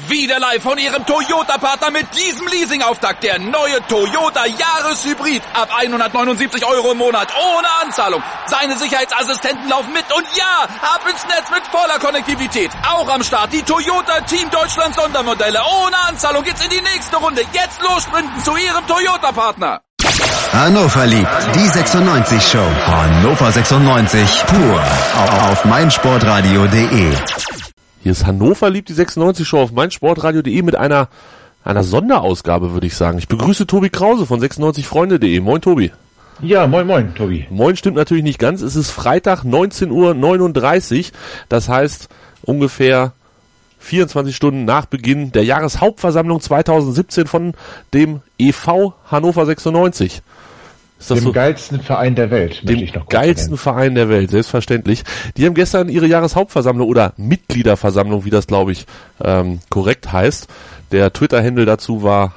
Wieder live von Ihrem Toyota-Partner mit diesem Leasing-Auftakt. Der neue Toyota Jahreshybrid. Ab 179 € im Monat. Ohne Anzahlung. Seine Sicherheitsassistenten laufen mit. Und ja, ab ins Netz mit voller Konnektivität. Auch am Start die Toyota Team Deutschland Sondermodelle. Ohne Anzahlung geht's in die nächste Runde. Jetzt los sprinten zu Ihrem Toyota-Partner. Hannover liebt die 96 Show. Hannover 96 pur auf meinsportradio.de. Hier ist Hannover liebt die 96 Show auf meinsportradio.de mit einer Sonderausgabe, würde ich sagen. Ich begrüße Tobi Krause von 96freunde.de. Moin, Tobi. Ja, moin, Tobi. Moin stimmt natürlich nicht ganz. Es ist Freitag, 19:39 Uhr. Das heißt ungefähr 24 Stunden nach Beginn der Jahreshauptversammlung 2017 von dem e.V. Hannover 96. Ist das dem geilsten Verein der Welt, möchte ich noch kurz geilsten Verein der Welt, selbstverständlich. Die haben gestern ihre Jahreshauptversammlung oder Mitgliederversammlung, wie das glaube ich korrekt heißt. Der Twitter-Handle dazu war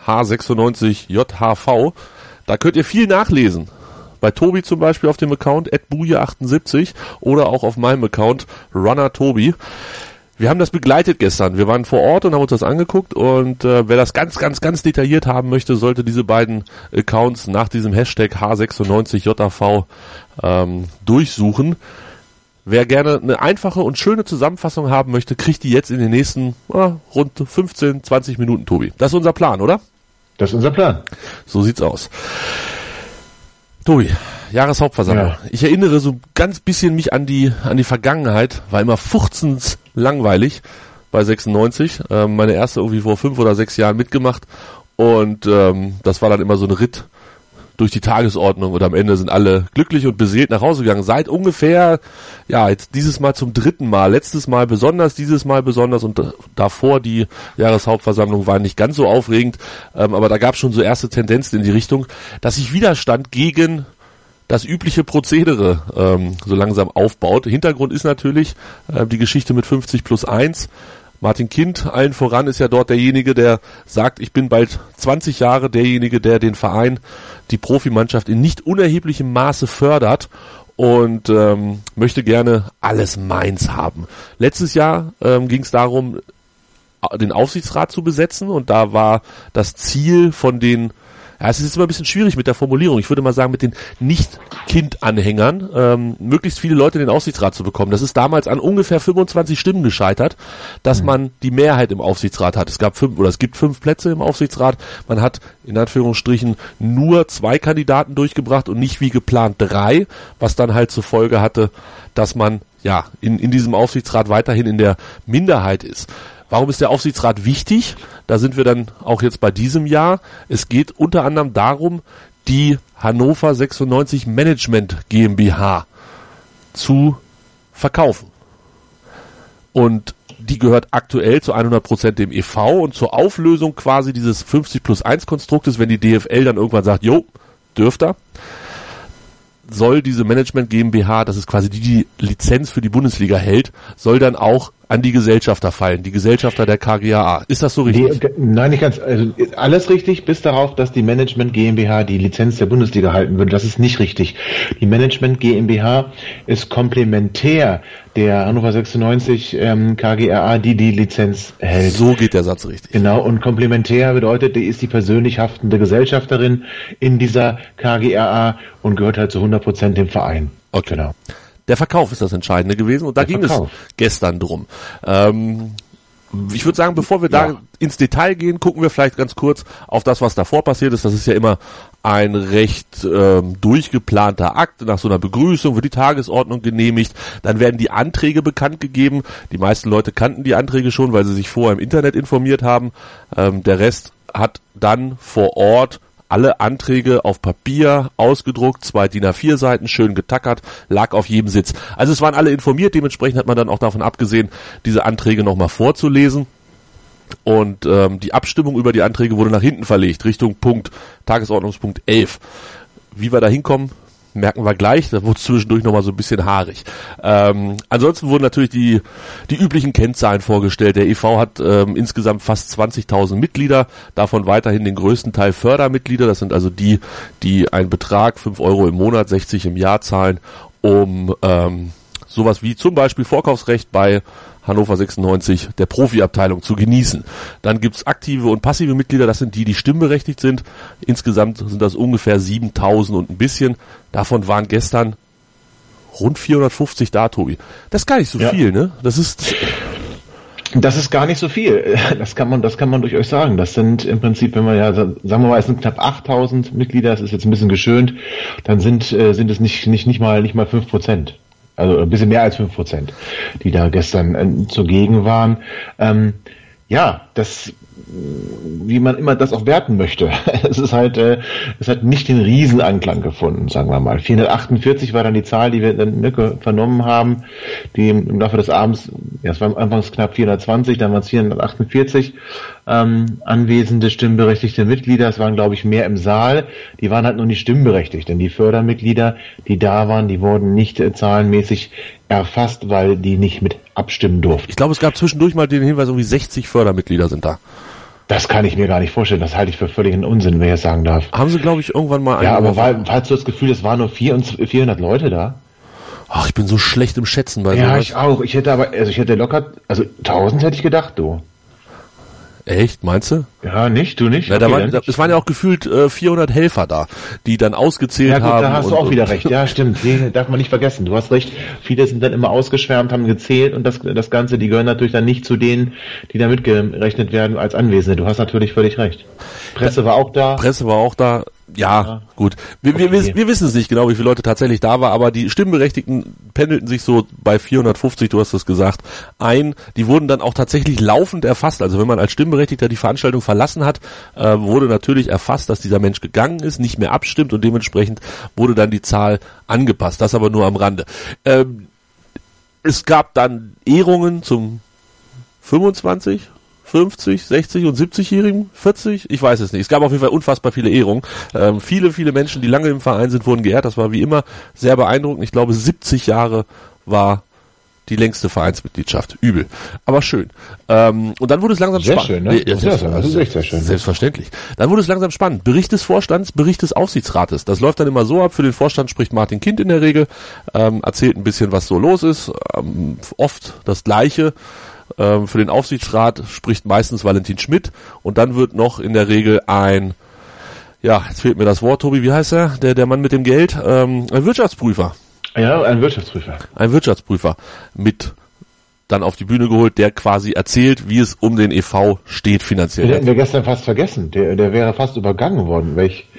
H96JHV. Da könnt ihr viel nachlesen. Bei Tobi zum Beispiel auf dem Account @buje78 oder auch auf meinem Account RunnerTobi. Wir haben das begleitet gestern. Wir waren vor Ort und haben uns das angeguckt und wer das ganz detailliert haben möchte, sollte diese beiden Accounts nach diesem Hashtag H96JAV durchsuchen. Wer gerne eine einfache und schöne Zusammenfassung haben möchte, kriegt die jetzt in den nächsten rund 15-20 Minuten, Tobi. Das ist unser Plan, oder? Das ist unser Plan. So sieht's aus. Tobi, Jahreshauptversammlung. Ja. Ich erinnere so ganz bisschen mich an die Vergangenheit, war immer fuchzens langweilig bei 96. Meine erste irgendwie vor 5 oder 6 Jahren mitgemacht und das war dann immer so ein Ritt durch die Tagesordnung und am Ende sind alle glücklich und beseelt nach Hause gegangen. Seit ungefähr, jetzt dieses Mal zum 3. Mal, letztes Mal besonders, dieses Mal besonders und davor die Jahreshauptversammlung war nicht ganz so aufregend, aber da gab es schon so erste Tendenzen in die Richtung, dass sich Widerstand gegen das übliche Prozedere so langsam aufbaut. Hintergrund ist natürlich die Geschichte mit 50+1. Martin Kind, allen voran, ist ja dort derjenige, der sagt, ich bin bald 20 Jahre derjenige, der den Verein, die Profimannschaft in nicht unerheblichem Maße fördert und möchte gerne alles meins haben. Letztes Jahr ging es darum, den Aufsichtsrat zu besetzen und da war das Ziel von den es ist jetzt immer ein bisschen schwierig mit der Formulierung. Ich würde mal sagen, mit den Nicht-Kind-Anhängern möglichst viele Leute in den Aufsichtsrat zu bekommen. Das ist damals an ungefähr 25 Stimmen gescheitert, dass man die Mehrheit im Aufsichtsrat hat. Es gibt 5 Plätze im Aufsichtsrat. Man hat in Anführungsstrichen nur 2 Kandidaten durchgebracht und nicht wie geplant 3, was dann halt zur Folge hatte, dass man in diesem Aufsichtsrat weiterhin in der Minderheit ist. Warum ist der Aufsichtsrat wichtig? Da sind wir dann auch jetzt bei diesem Jahr. Es geht unter anderem darum, die Hannover 96 Management GmbH zu verkaufen. Und die gehört aktuell zu 100% dem e.V. und zur Auflösung quasi dieses 50+1 Konstruktes, wenn die DFL dann irgendwann sagt, dürft ihr, soll diese Management GmbH, das ist quasi die Lizenz für die Bundesliga hält, soll dann auch an die Gesellschafter fallen, die Gesellschafter der KGaA. Ist das so richtig? Nein, nicht ganz. Also alles richtig, bis darauf, dass die Management GmbH die Lizenz der Bundesliga halten würde. Das ist nicht richtig. Die Management GmbH ist komplementär der Hannover 96 KGaA, die Lizenz hält. So geht der Satz richtig. Genau, und komplementär bedeutet, die ist die persönlich haftende Gesellschafterin in dieser KGaA und gehört halt zu 100% dem Verein. Okay. Genau. Der Verkauf ist das Entscheidende gewesen und da ging es gestern drum. Ich würde sagen, bevor wir da ins Detail gehen, gucken wir vielleicht ganz kurz auf das, was davor passiert ist. Das ist ja immer ein recht durchgeplanter Akt. Nach so einer Begrüßung wird die Tagesordnung genehmigt. Dann werden die Anträge bekannt gegeben. Die meisten Leute kannten die Anträge schon, weil sie sich vorher im Internet informiert haben. Der Rest hat dann vor Ort alle Anträge auf Papier ausgedruckt, 2 DIN A4 Seiten, schön getackert, lag auf jedem Sitz. Also es waren alle informiert, dementsprechend hat man dann auch davon abgesehen, diese Anträge nochmal vorzulesen. Und die Abstimmung über die Anträge wurde nach hinten verlegt, Richtung Tagesordnungspunkt 11. Wie wir da hinkommen, merken wir gleich, da wurde zwischendurch nochmal so ein bisschen haarig. Ansonsten wurden natürlich die üblichen Kennzahlen vorgestellt. Der e.V. hat insgesamt fast 20.000 Mitglieder, davon weiterhin den größten Teil Fördermitglieder, das sind also die einen Betrag, 5 € im Monat, 60 im Jahr zahlen, um sowas wie zum Beispiel Vorkaufsrecht bei Hannover 96, der Profiabteilung, zu genießen. Dann gibt's aktive und passive Mitglieder, das sind die stimmberechtigt sind. Insgesamt sind das ungefähr 7.000 und ein bisschen. Davon waren gestern rund 450 da, Tobi. Das ist gar nicht so viel, ne? Das ist gar nicht so viel. Das kann man durchaus sagen. Das sind im Prinzip, wenn man sagen wir mal, es sind knapp 8.000 Mitglieder, das ist jetzt ein bisschen geschönt, dann sind es nicht mal 5%. Also ein bisschen mehr als 5%, die da gestern zugegen waren. Wie man immer das auch werten möchte. Es hat nicht den Riesenanklang gefunden, sagen wir mal. 448 war dann die Zahl, die wir dann vernommen haben, die im Laufe des Abends, es waren anfangs knapp 420, dann waren es 448 anwesende stimmberechtigte Mitglieder. Es waren, glaube ich, mehr im Saal. Die waren halt noch nicht stimmberechtigt, denn die Fördermitglieder, die da waren, die wurden nicht zahlenmäßig erfasst, weil die nicht mit abstimmen durften. Ich glaube, es gab zwischendurch mal den Hinweis, irgendwie 60 Fördermitglieder sind da. Das kann ich mir gar nicht vorstellen. Das halte ich für völligen Unsinn, wer es sagen darf. Haben sie, glaube ich, irgendwann mal... Ja, aber hast du das Gefühl, es waren nur 400 Leute da? Ach, ich bin so schlecht im Schätzen bei sowas. Ja, sowas. ich auch. Ich hätte locker, 1000 hätte ich gedacht, du. Echt, meinst du? Ja, nicht, du nicht? Ja, okay, es waren ja auch gefühlt 400 Helfer da, die dann ausgezählt haben. Da hast du auch wieder recht. Ja, stimmt. Nee, darf man nicht vergessen. Du hast recht. Viele sind dann immer ausgeschwärmt, haben gezählt und das Ganze, die gehören natürlich dann nicht zu denen, die da mitgerechnet werden als Anwesende. Du hast natürlich völlig recht. Presse war auch da. Ja, gut. Wir wissen es nicht genau, wie viele Leute tatsächlich da war, aber die Stimmberechtigten pendelten sich so bei 450, du hast es gesagt, ein. Die wurden dann auch tatsächlich laufend erfasst. Also wenn man als Stimmberechtigter die Veranstaltung verlassen hat, wurde natürlich erfasst, dass dieser Mensch gegangen ist, nicht mehr abstimmt und dementsprechend wurde dann die Zahl angepasst. Das aber nur am Rande. Es gab dann Ehrungen zum 25, 50, 60 und 70-Jährigen, 40, ich weiß es nicht. Es gab auf jeden Fall unfassbar viele Ehrungen. Viele Menschen, die lange im Verein sind, wurden geehrt. Das war wie immer sehr beeindruckend. Ich glaube, 70 Jahre war die längste Vereinsmitgliedschaft. Übel. Aber schön. Und dann wurde es langsam spannend. Schön, ne? Das ist echt sehr schön. Selbstverständlich. Dann wurde es langsam spannend. Bericht des Vorstands, Bericht des Aufsichtsrates. Das läuft dann immer so ab. Für den Vorstand spricht Martin Kind in der Regel, erzählt ein bisschen, was so los ist. Oft das Gleiche. Für den Aufsichtsrat spricht meistens Valentin Schmidt und dann wird noch in der Regel jetzt fehlt mir das Wort, Tobi, wie heißt er? Der Mann mit dem Geld? Ein Wirtschaftsprüfer. Ja, ein Wirtschaftsprüfer. Ein Wirtschaftsprüfer mit dann auf die Bühne geholt, der quasi erzählt, wie es um den e.V. steht finanziell. Den hätten wir gestern fast vergessen. Der wäre fast übergangen worden,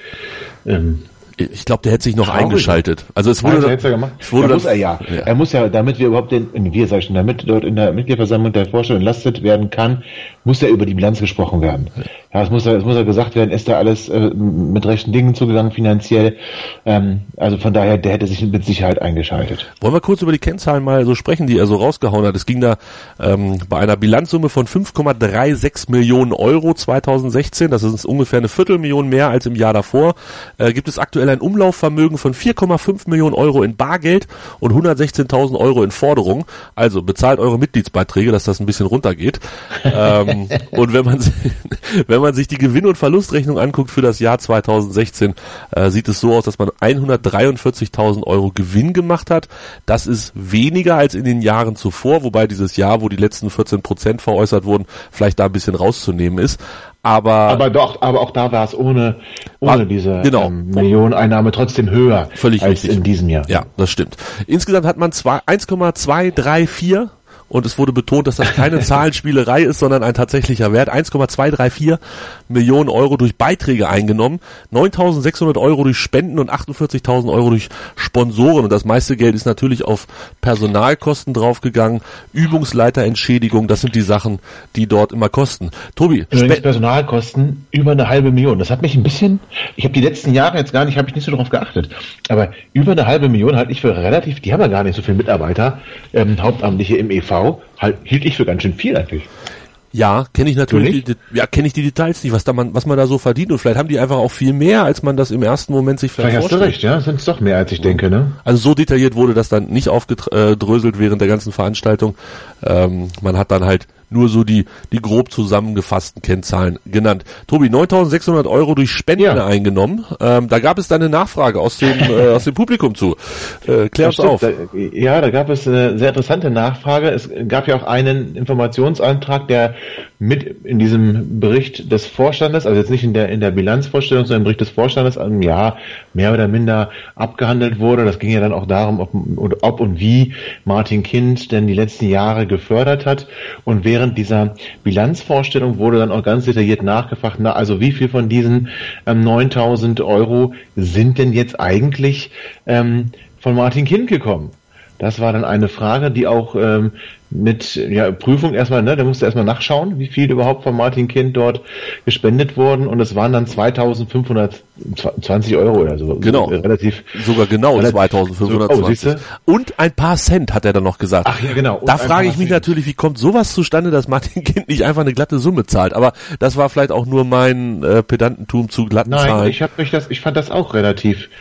ich glaube, der hätte sich noch eingeschaltet. Also es wurde, er muss ja, damit wir überhaupt damit dort in der Mitgliederversammlung der Vorstand entlastet werden kann, muss ja über die Bilanz gesprochen werden. Ja, es muss ja gesagt werden, ist da alles mit rechten Dingen zugegangen finanziell. Also von daher, der hätte sich mit Sicherheit eingeschaltet. Wollen wir kurz über die Kennzahlen mal so sprechen, die er so rausgehauen hat. Es ging da bei einer Bilanzsumme von 5,36 Millionen Euro 2016, das ist ungefähr eine Viertelmillion mehr als im Jahr davor, gibt es aktuell ein Umlaufvermögen von 4,5 Millionen Euro in Bargeld und 116.000 Euro in Forderungen. Also bezahlt eure Mitgliedsbeiträge, dass das ein bisschen runtergeht. Und wenn man sich die Gewinn- und Verlustrechnung anguckt für das Jahr 2016, sieht es so aus, dass man 143.000 Euro Gewinn gemacht hat. Das ist weniger als in den Jahren zuvor, wobei dieses Jahr, wo die letzten 14% veräußert wurden, vielleicht da ein bisschen rauszunehmen ist. Aber auch da war es ohne diese Millioneneinnahme trotzdem höher völlig als richtig. In diesem Jahr. Ja, das stimmt. Insgesamt hat man 1,234 und es wurde betont, dass das keine Zahlenspielerei ist, sondern ein tatsächlicher Wert. 1,234 Millionen Euro durch Beiträge eingenommen, 9.600 Euro durch Spenden und 48.000 Euro durch Sponsoren. Und das meiste Geld ist natürlich auf Personalkosten draufgegangen, Übungsleiterentschädigung, das sind die Sachen, die dort immer kosten. Tobi, Personalkosten über 500.000. Das hat mich ein bisschen, ich habe die letzten Jahre jetzt habe ich nicht so drauf geachtet, aber über 500.000 halte ich für relativ, die haben ja gar nicht so viele Mitarbeiter, Hauptamtliche im e.V., hielt ich für ganz schön viel eigentlich. Ja, kenne ich natürlich, kenne ich die Details nicht, was man da so verdient, und vielleicht haben die einfach auch viel mehr, als man das im ersten Moment sich vielleicht vorstellt. Hast du recht, ja, sind es doch mehr, als ich denke, ne? Also so detailliert wurde das dann nicht aufgedröselt während der ganzen Veranstaltung. Man hat dann halt nur so die grob zusammengefassten Kennzahlen genannt. Tobi, 9.600 € durch Spenden eingenommen. Da gab es dann eine Nachfrage aus dem Publikum zu. Klär uns auf. Da gab es eine sehr interessante Nachfrage. Es gab ja auch einen Informationsantrag, der mit in diesem Bericht des Vorstandes, also jetzt nicht in der Bilanzvorstellung, sondern im Bericht des Vorstandes, mehr oder minder abgehandelt wurde. Das ging ja dann auch darum, ob und wie Martin Kind denn die letzten Jahre gefördert hat. Und während dieser Bilanzvorstellung wurde dann auch ganz detailliert nachgefragt, also wie viel von diesen 9.000 € sind denn jetzt eigentlich von Martin Kind gekommen? Das war dann eine Frage, die auch mit Prüfung erstmal, der musste erstmal nachschauen, wie viel überhaupt von Martin Kind dort gespendet wurden, und es waren dann 2.520 € oder so. Genau. Sogar genau 2.520. Und ein paar Cent hat er dann noch gesagt. Ach ja, genau. Da frage ich mich natürlich, wie kommt sowas zustande, dass Martin Kind nicht einfach eine glatte Summe zahlt? Aber das war vielleicht auch nur mein Pedantentum zu glatten Zahlen. Nein, ich fand das auch relativ,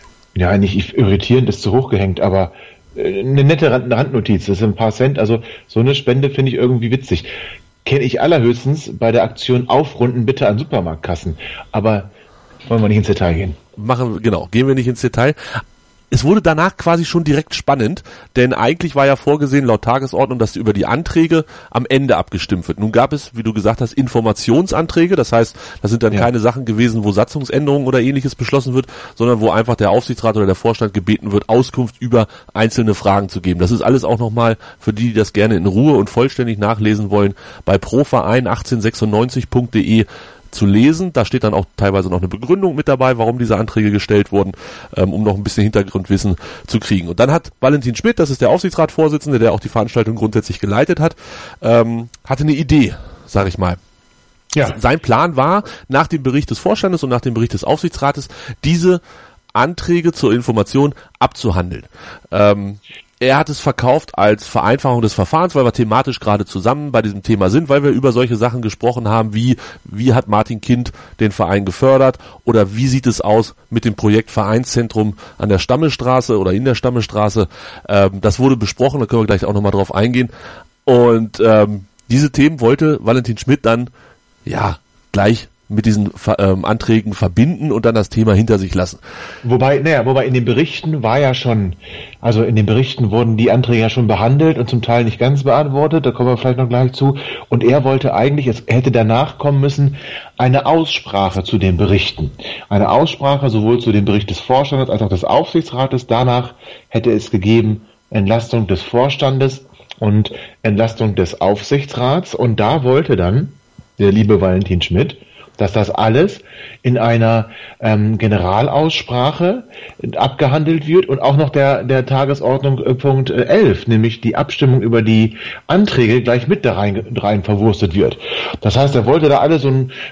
nicht irritierend, ist zu hoch gehängt, aber eine nette Randnotiz, das sind ein paar Cent, also so eine Spende finde ich irgendwie witzig. Kenne ich allerhöchstens bei der Aktion Aufrunden bitte an Supermarktkassen, aber wollen wir nicht ins Detail gehen. Gehen wir nicht ins Detail. Es wurde danach quasi schon direkt spannend, denn eigentlich war ja vorgesehen laut Tagesordnung, dass über die Anträge am Ende abgestimmt wird. Nun gab es, wie du gesagt hast, Informationsanträge, das heißt, das sind dann keine Sachen gewesen, wo Satzungsänderungen oder ähnliches beschlossen wird, sondern wo einfach der Aufsichtsrat oder der Vorstand gebeten wird, Auskunft über einzelne Fragen zu geben. Das ist alles auch nochmal für die das gerne in Ruhe und vollständig nachlesen wollen, bei proverein1896.de zu lesen. Da steht dann auch teilweise noch eine Begründung mit dabei, warum diese Anträge gestellt wurden, um noch ein bisschen Hintergrundwissen zu kriegen. Und dann hat Valentin Schmidt, das ist der Aufsichtsratsvorsitzende, der auch die Veranstaltung grundsätzlich geleitet hat, hatte eine Idee, sag ich mal. Ja. Sein Plan war, nach dem Bericht des Vorstandes und nach dem Bericht des Aufsichtsrates, diese Anträge zur Information abzuhandeln. Er hat es verkauft als Vereinfachung des Verfahrens, weil wir thematisch gerade zusammen bei diesem Thema sind, weil wir über solche Sachen gesprochen haben, wie hat Martin Kind den Verein gefördert oder wie sieht es aus mit dem Projekt Vereinszentrum an der Stammelstraße oder in der Stammelstraße. Das wurde besprochen, da können wir gleich auch nochmal drauf eingehen. Und diese Themen wollte Valentin Schmidt dann gleich mit diesen Anträgen verbinden und dann das Thema hinter sich lassen. Wobei in den Berichten wurden die Anträge ja schon behandelt und zum Teil nicht ganz beantwortet, da kommen wir vielleicht noch gleich zu, und er wollte eigentlich, es hätte danach kommen müssen, eine Aussprache zu den Berichten. Eine Aussprache sowohl zu dem Bericht des Vorstandes als auch des Aufsichtsrates, danach hätte es gegeben Entlastung des Vorstandes und Entlastung des Aufsichtsrats, und da wollte dann der liebe Valentin Schmidt, dass das alles in einer Generalaussprache abgehandelt wird und auch noch der Tagesordnung Punkt 11, nämlich die Abstimmung über die Anträge, gleich mit da rein verwurstet wird. Das heißt, er wollte da alles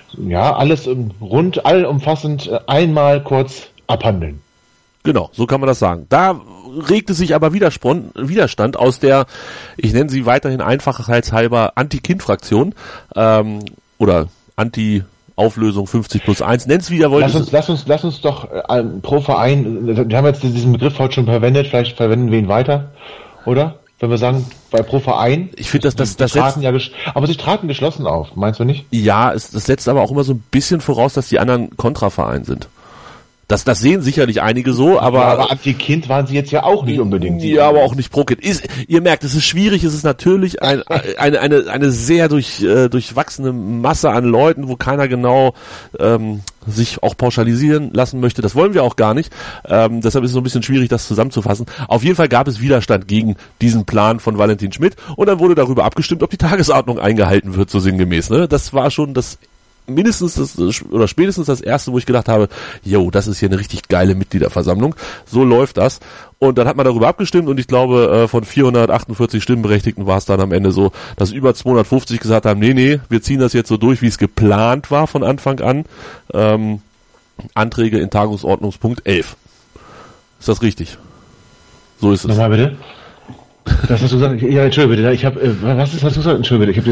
allumfassend einmal kurz abhandeln. Genau, so kann man das sagen. Da regte sich aber Widerstand aus der, ich nenne sie weiterhin einfachheitshalber Anti-Kind-Fraktion oder Auflösung 50+1, nenn's wie ihr wollt. Lass uns doch pro Verein, wir haben jetzt diesen Begriff heute schon verwendet, vielleicht verwenden wir ihn weiter, oder? Wenn wir sagen, bei pro Verein. Ich finde, aber sie traten geschlossen auf, meinst du nicht? Ja, das setzt aber auch immer so ein bisschen voraus, dass die anderen Kontraverein sind. Das sehen sicherlich einige so, aber Anti-Kind waren sie jetzt ja auch nicht unbedingt. Ja, aber auch nicht pro-Kind. Ihr merkt, es ist schwierig, es ist natürlich eine sehr durchwachsene Masse an Leuten, wo keiner genau sich auch pauschalisieren lassen möchte. Das wollen wir auch gar nicht. Deshalb ist es so ein bisschen schwierig, das zusammenzufassen. Auf jeden Fall gab es Widerstand gegen diesen Plan von Valentin Schmidt und dann wurde darüber abgestimmt, ob die Tagesordnung eingehalten wird, so sinngemäß. Ne? Das war schon spätestens das erste, wo ich gedacht habe, das ist hier eine richtig geile Mitgliederversammlung. So läuft das. Und dann hat man darüber abgestimmt und ich glaube, von 448 Stimmberechtigten war es dann am Ende so, dass über 250 gesagt haben, nee, wir ziehen das jetzt so durch, wie es geplant war von Anfang an. Anträge in Tagesordnungspunkt 11. Ist das richtig? So ist es. Nochmal bitte. Das hast du gesagt. Ja, entschuldige bitte. Was hast du gesagt? Entschuldige bitte.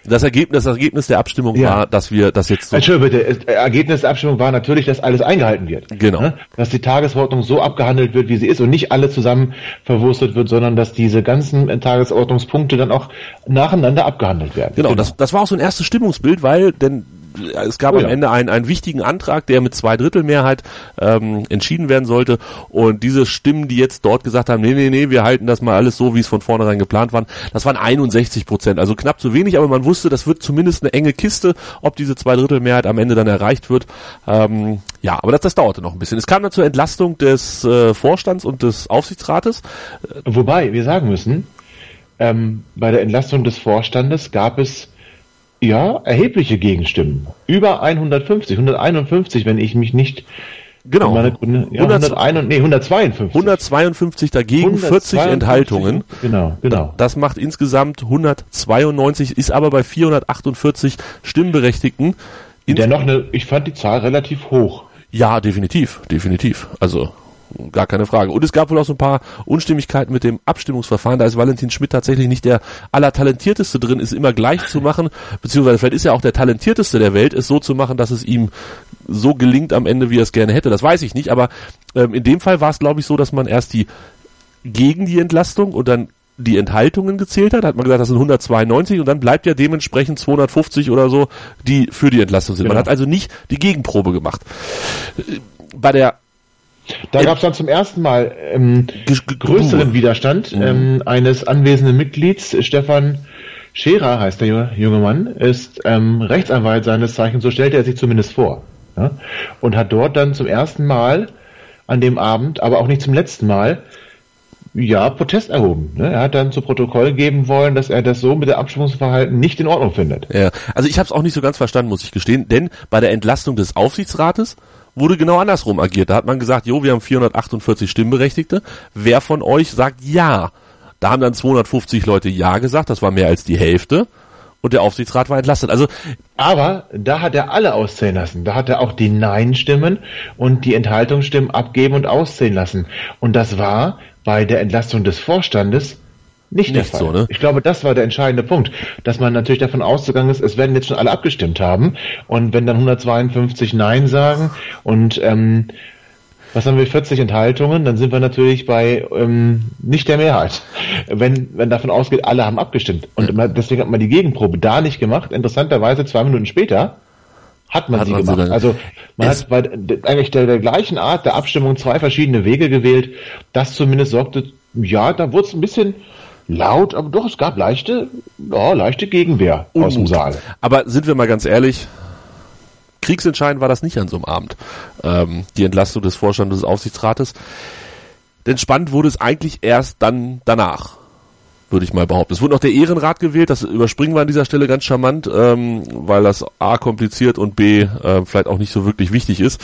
Das Ergebnis der Abstimmung war, dass wir das jetzt so... Entschuldigung bitte, das Ergebnis der Abstimmung war natürlich, dass alles eingehalten wird. Genau. Ne? Dass die Tagesordnung so abgehandelt wird, wie sie ist und nicht alle zusammen verwurstet wird, sondern dass diese ganzen Tagesordnungspunkte dann auch nacheinander abgehandelt werden. Genau. Das war auch so ein erstes Stimmungsbild, weil es gab am Ende einen wichtigen Antrag, der mit 2/3 Mehrheit entschieden werden sollte, und diese Stimmen, die jetzt dort gesagt haben, nee, wir halten das mal alles so, wie es von vornherein geplant war, das waren 61%, also knapp zu wenig, aber man wusste, das wird zumindest eine enge Kiste, ob diese 2/3 Mehrheit am Ende dann erreicht wird. Aber das dauerte noch ein bisschen. Es kam dann zur Entlastung des Vorstands und des Aufsichtsrates. Wobei wir sagen müssen, bei der Entlastung des Vorstandes gab es erhebliche Gegenstimmen. Über 151, wenn ich mich nicht... Genau. 152. 152 dagegen, 40 Enthaltungen. Genau. Das macht insgesamt 192, ist aber bei 448 Stimmberechtigten. Ich fand die Zahl relativ hoch. Ja, definitiv. Also, gar keine Frage. Und es gab wohl auch so ein paar Unstimmigkeiten mit dem Abstimmungsverfahren. Da ist Valentin Schmidt tatsächlich nicht der Allertalentierteste drin, ist immer gleich zu machen, beziehungsweise vielleicht ist er auch der Talentierteste der Welt, es so zu machen, dass es ihm so gelingt am Ende, wie er es gerne hätte. Das weiß ich nicht, aber in dem Fall war es, glaube ich, so, dass man erst gegen die Entlastung und dann die Enthaltungen gezählt hat. Da hat man gesagt, das sind 192 und dann bleibt ja dementsprechend 250 oder so, die für die Entlastung sind. Genau. Man hat also nicht die Gegenprobe gemacht. Da gab es dann zum ersten Mal größeren Widerstand eines anwesenden Mitglieds. Stefan Scherer heißt der junge Mann, ist Rechtsanwalt seines Zeichens, so stellte er sich zumindest vor. Ja? Und hat dort dann zum ersten Mal an dem Abend, aber auch nicht zum letzten Mal, Protest erhoben. Ne? Er hat dann zu Protokoll geben wollen, dass er das so mit der Abstimmungsverhalten nicht in Ordnung findet. Ja, also ich habe es auch nicht so ganz verstanden, muss ich gestehen, denn bei der Entlastung des Aufsichtsrates wurde genau andersrum agiert. Da hat man gesagt, wir haben 448 Stimmberechtigte. Wer von euch sagt ja? Da haben dann 250 Leute ja gesagt, das war mehr als die Hälfte. Und der Aufsichtsrat war entlastet. Aber da hat er alle auszählen lassen. Da hat er auch die Nein-Stimmen und die Enthaltungsstimmen abgeben und auszählen lassen. Und das war bei der Entlastung des Vorstandes nicht der Fall. So, ne? Ich glaube, das war der entscheidende Punkt, dass man natürlich davon ausgegangen ist, es werden jetzt schon alle abgestimmt haben. Und wenn dann 152 Nein sagen und was haben wir, 40 Enthaltungen, dann sind wir natürlich bei nicht der Mehrheit. Wenn davon ausgeht, alle haben abgestimmt. Und deswegen hat man die Gegenprobe da nicht gemacht. Interessanterweise 2 Minuten später hat man sie gemacht. Also man hat bei eigentlich der gleichen Art der Abstimmung 2 verschiedene Wege gewählt. Das zumindest sorgte, da wurde es ein bisschen laut, aber doch, es gab leichte Gegenwehr aus dem Saal. Aber sind wir mal ganz ehrlich, kriegsentscheidend war das nicht an so einem Abend, die Entlastung des Vorstandes des Aufsichtsrates. Denn spannend wurde es eigentlich erst dann danach, würde ich mal behaupten. Es wurde noch der Ehrenrat gewählt, das überspringen wir an dieser Stelle ganz charmant, weil das A kompliziert und B vielleicht auch nicht so wirklich wichtig ist.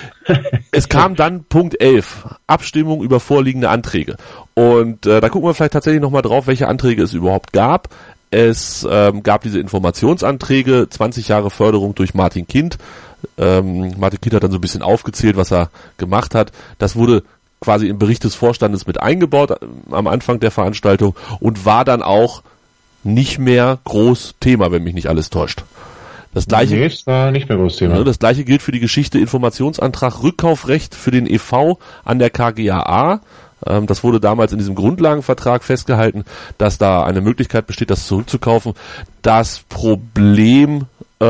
Es kam dann Punkt 11, Abstimmung über vorliegende Anträge. Und da gucken wir vielleicht tatsächlich nochmal drauf, welche Anträge es überhaupt gab. Es gab diese Informationsanträge, 20 Jahre Förderung durch Martin Kind. Martin Kind hat dann so ein bisschen aufgezählt, was er gemacht hat. Das wurde quasi im Bericht des Vorstandes mit eingebaut am Anfang der Veranstaltung und war dann auch nicht mehr groß Thema, wenn mich nicht alles täuscht. Das gleiche, war nicht mehr großes Thema. Das gleiche gilt für die Geschichte Informationsantrag Rückkaufrecht für den e.V. an der KGaA. Das wurde damals in diesem Grundlagenvertrag festgehalten, dass da eine Möglichkeit besteht, das zurückzukaufen. Das Problem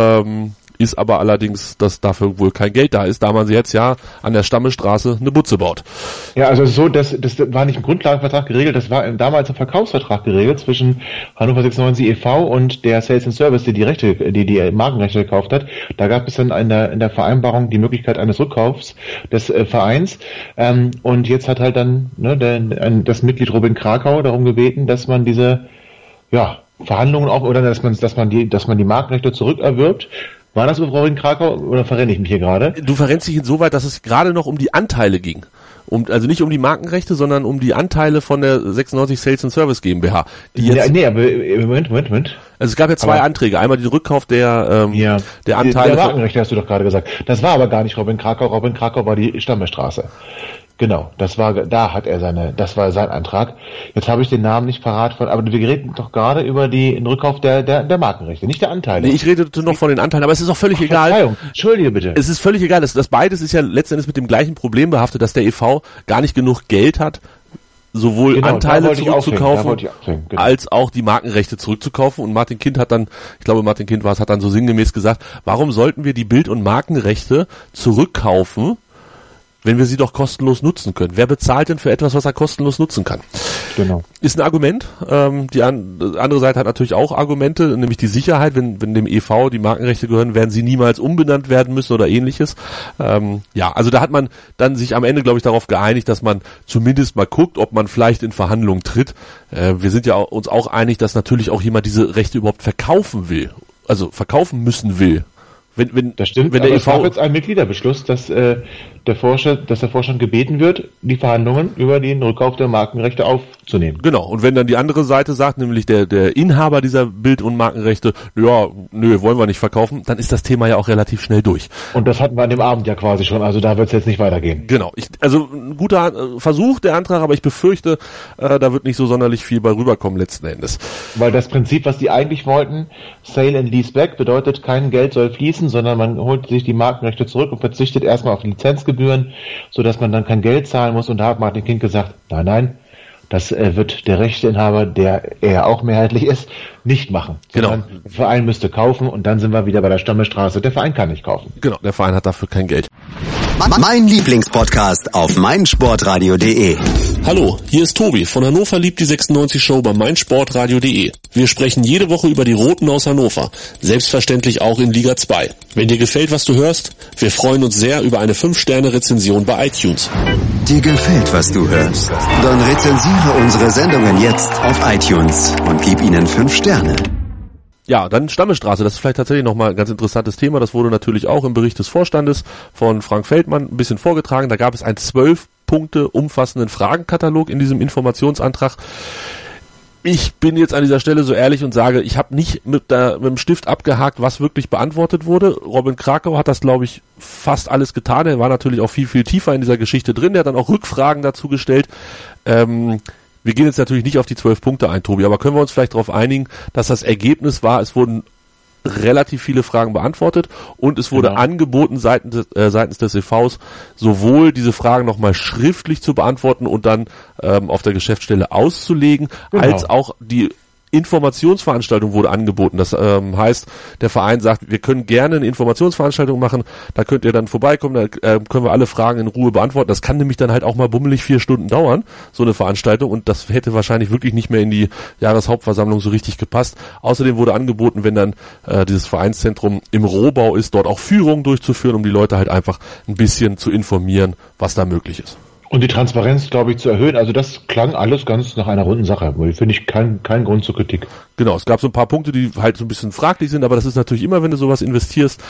ist aber allerdings, dass dafür wohl kein Geld da ist, da man jetzt an der Stammestraße eine Butze baut. Ja, also so, das war nicht im Grundlagenvertrag geregelt, das war damals im Verkaufsvertrag geregelt zwischen Hannover 96 e.V. und der Sales and Service, die Markenrechte gekauft hat. Da gab es dann in der Vereinbarung die Möglichkeit eines Rückkaufs des Vereins. Und jetzt hat halt dann das Mitglied Robin Krakau darum gebeten, dass man diese Verhandlungen auch, oder dass man die Markenrechte zurückerwirbt. War das über Robin Krakau oder verrenne ich mich hier gerade? Du verrennst dich insoweit, dass es gerade noch um die Anteile ging. Also nicht um die Markenrechte, sondern um die Anteile von der 96 Sales and Service GmbH. Aber Moment. Also es gab ja 2 Anträge. Einmal den Rückkauf der Anteile. Der Markenrechte hast du doch gerade gesagt. Das war aber gar nicht Robin Krakau. Robin Krakau war die Stammestraße. Genau, das war sein Antrag. Jetzt habe ich den Namen nicht parat aber wir reden doch gerade über den Rückkauf der Markenrechte, nicht der Anteile. Nee, ich redete noch von den Anteilen, aber es ist auch völlig egal. Verzeihung, entschuldige bitte. Es ist völlig egal, das beides ist ja letztendlich mit dem gleichen Problem behaftet, dass der e.V. gar nicht genug Geld hat, sowohl Anteile zurückzukaufen, als auch die Markenrechte zurückzukaufen. Und Martin Kind hat dann so sinngemäß gesagt, warum sollten wir die Bild- und Markenrechte zurückkaufen, wenn wir sie doch kostenlos nutzen können? Wer bezahlt denn für etwas, was er kostenlos nutzen kann? Genau. Ist ein Argument. Die andere Seite hat natürlich auch Argumente, nämlich die Sicherheit. Wenn dem e.V. die Markenrechte gehören, werden sie niemals umbenannt werden müssen oder ähnliches. Also da hat man dann sich am Ende, glaube ich, darauf geeinigt, dass man zumindest mal guckt, ob man vielleicht in Verhandlungen tritt. Wir sind ja uns auch einig, dass natürlich auch jemand diese Rechte überhaupt verkaufen will, also verkaufen müssen will. Das stimmt, wenn der es gab jetzt einen Mitgliederbeschluss, dass der Vorstand gebeten wird, die Verhandlungen über den Rückkauf der Markenrechte aufzunehmen. Genau, und wenn dann die andere Seite sagt, nämlich der Inhaber dieser Bild- und Markenrechte, wollen wir nicht verkaufen, dann ist das Thema ja auch relativ schnell durch. Und das hatten wir an dem Abend ja quasi schon, also da wird es jetzt nicht weitergehen. Genau, ein guter Versuch, der Antrag, aber ich befürchte, da wird nicht so sonderlich viel bei rüberkommen letzten Endes. Weil das Prinzip, was die eigentlich wollten, Sale and Lease Back, bedeutet, kein Geld soll fließen, sondern man holt sich die Markenrechte zurück und verzichtet erstmal auf die Lizenzgebühren, sodass man dann kein Geld zahlen muss. Und da hat Martin Kind gesagt, nein, das wird der Rechteinhaber, der er auch mehrheitlich ist, nicht machen. Genau. Der Verein müsste kaufen und dann sind wir wieder bei der Stammelstraße. Der Verein kann nicht kaufen. Genau, der Verein hat dafür kein Geld. Mein Lieblingspodcast auf meinsportradio.de. Hallo, hier ist Tobi von Hannover liebt die 96 Show bei meinsportradio.de. Wir sprechen jede Woche über die Roten aus Hannover, selbstverständlich auch in Liga 2. Wenn dir gefällt, was du hörst, wir freuen uns sehr über eine 5-Sterne-Rezension bei iTunes. Dir gefällt, was du hörst? Dann rezensiere unsere Sendungen jetzt auf iTunes und gib ihnen 5 Sterne. Ja, dann Stammelstraße, das ist vielleicht tatsächlich nochmal ein ganz interessantes Thema. Das wurde natürlich auch im Bericht des Vorstandes von Frank Feldmann ein bisschen vorgetragen. Da gab es einen 12 Punkte umfassenden Fragenkatalog in diesem Informationsantrag. Ich bin jetzt an dieser Stelle so ehrlich und sage, ich habe nicht mit dem Stift abgehakt, was wirklich beantwortet wurde. Robin Krakau hat das, glaube ich, fast alles getan. Er war natürlich auch viel, viel tiefer in dieser Geschichte drin. Der hat dann auch Rückfragen dazu gestellt. Wir gehen jetzt natürlich nicht auf die 12 Punkte ein, Tobi, aber können wir uns vielleicht darauf einigen, dass das Ergebnis war, es wurden relativ viele Fragen beantwortet und es wurde angeboten seitens des e.V.s sowohl diese Fragen nochmal schriftlich zu beantworten und dann auf der Geschäftsstelle auszulegen, als auch die Informationsveranstaltung wurde angeboten. Das heißt, der Verein sagt, wir können gerne eine Informationsveranstaltung machen, da könnt ihr dann vorbeikommen, da können wir alle Fragen in Ruhe beantworten. Das kann nämlich dann halt auch mal bummelig 4 Stunden dauern, so eine Veranstaltung, und das hätte wahrscheinlich wirklich nicht mehr in die Jahreshauptversammlung so richtig gepasst. Außerdem wurde angeboten, wenn dann dieses Vereinszentrum im Rohbau ist, dort auch Führungen durchzuführen, um die Leute halt einfach ein bisschen zu informieren, was da möglich ist. Und die Transparenz, glaube ich, zu erhöhen. Also das klang alles ganz nach einer runden Sache. Finde ich kein Grund zur Kritik. Genau, es gab so ein paar Punkte, die halt so ein bisschen fraglich sind, aber das ist natürlich immer, wenn du sowas investierst,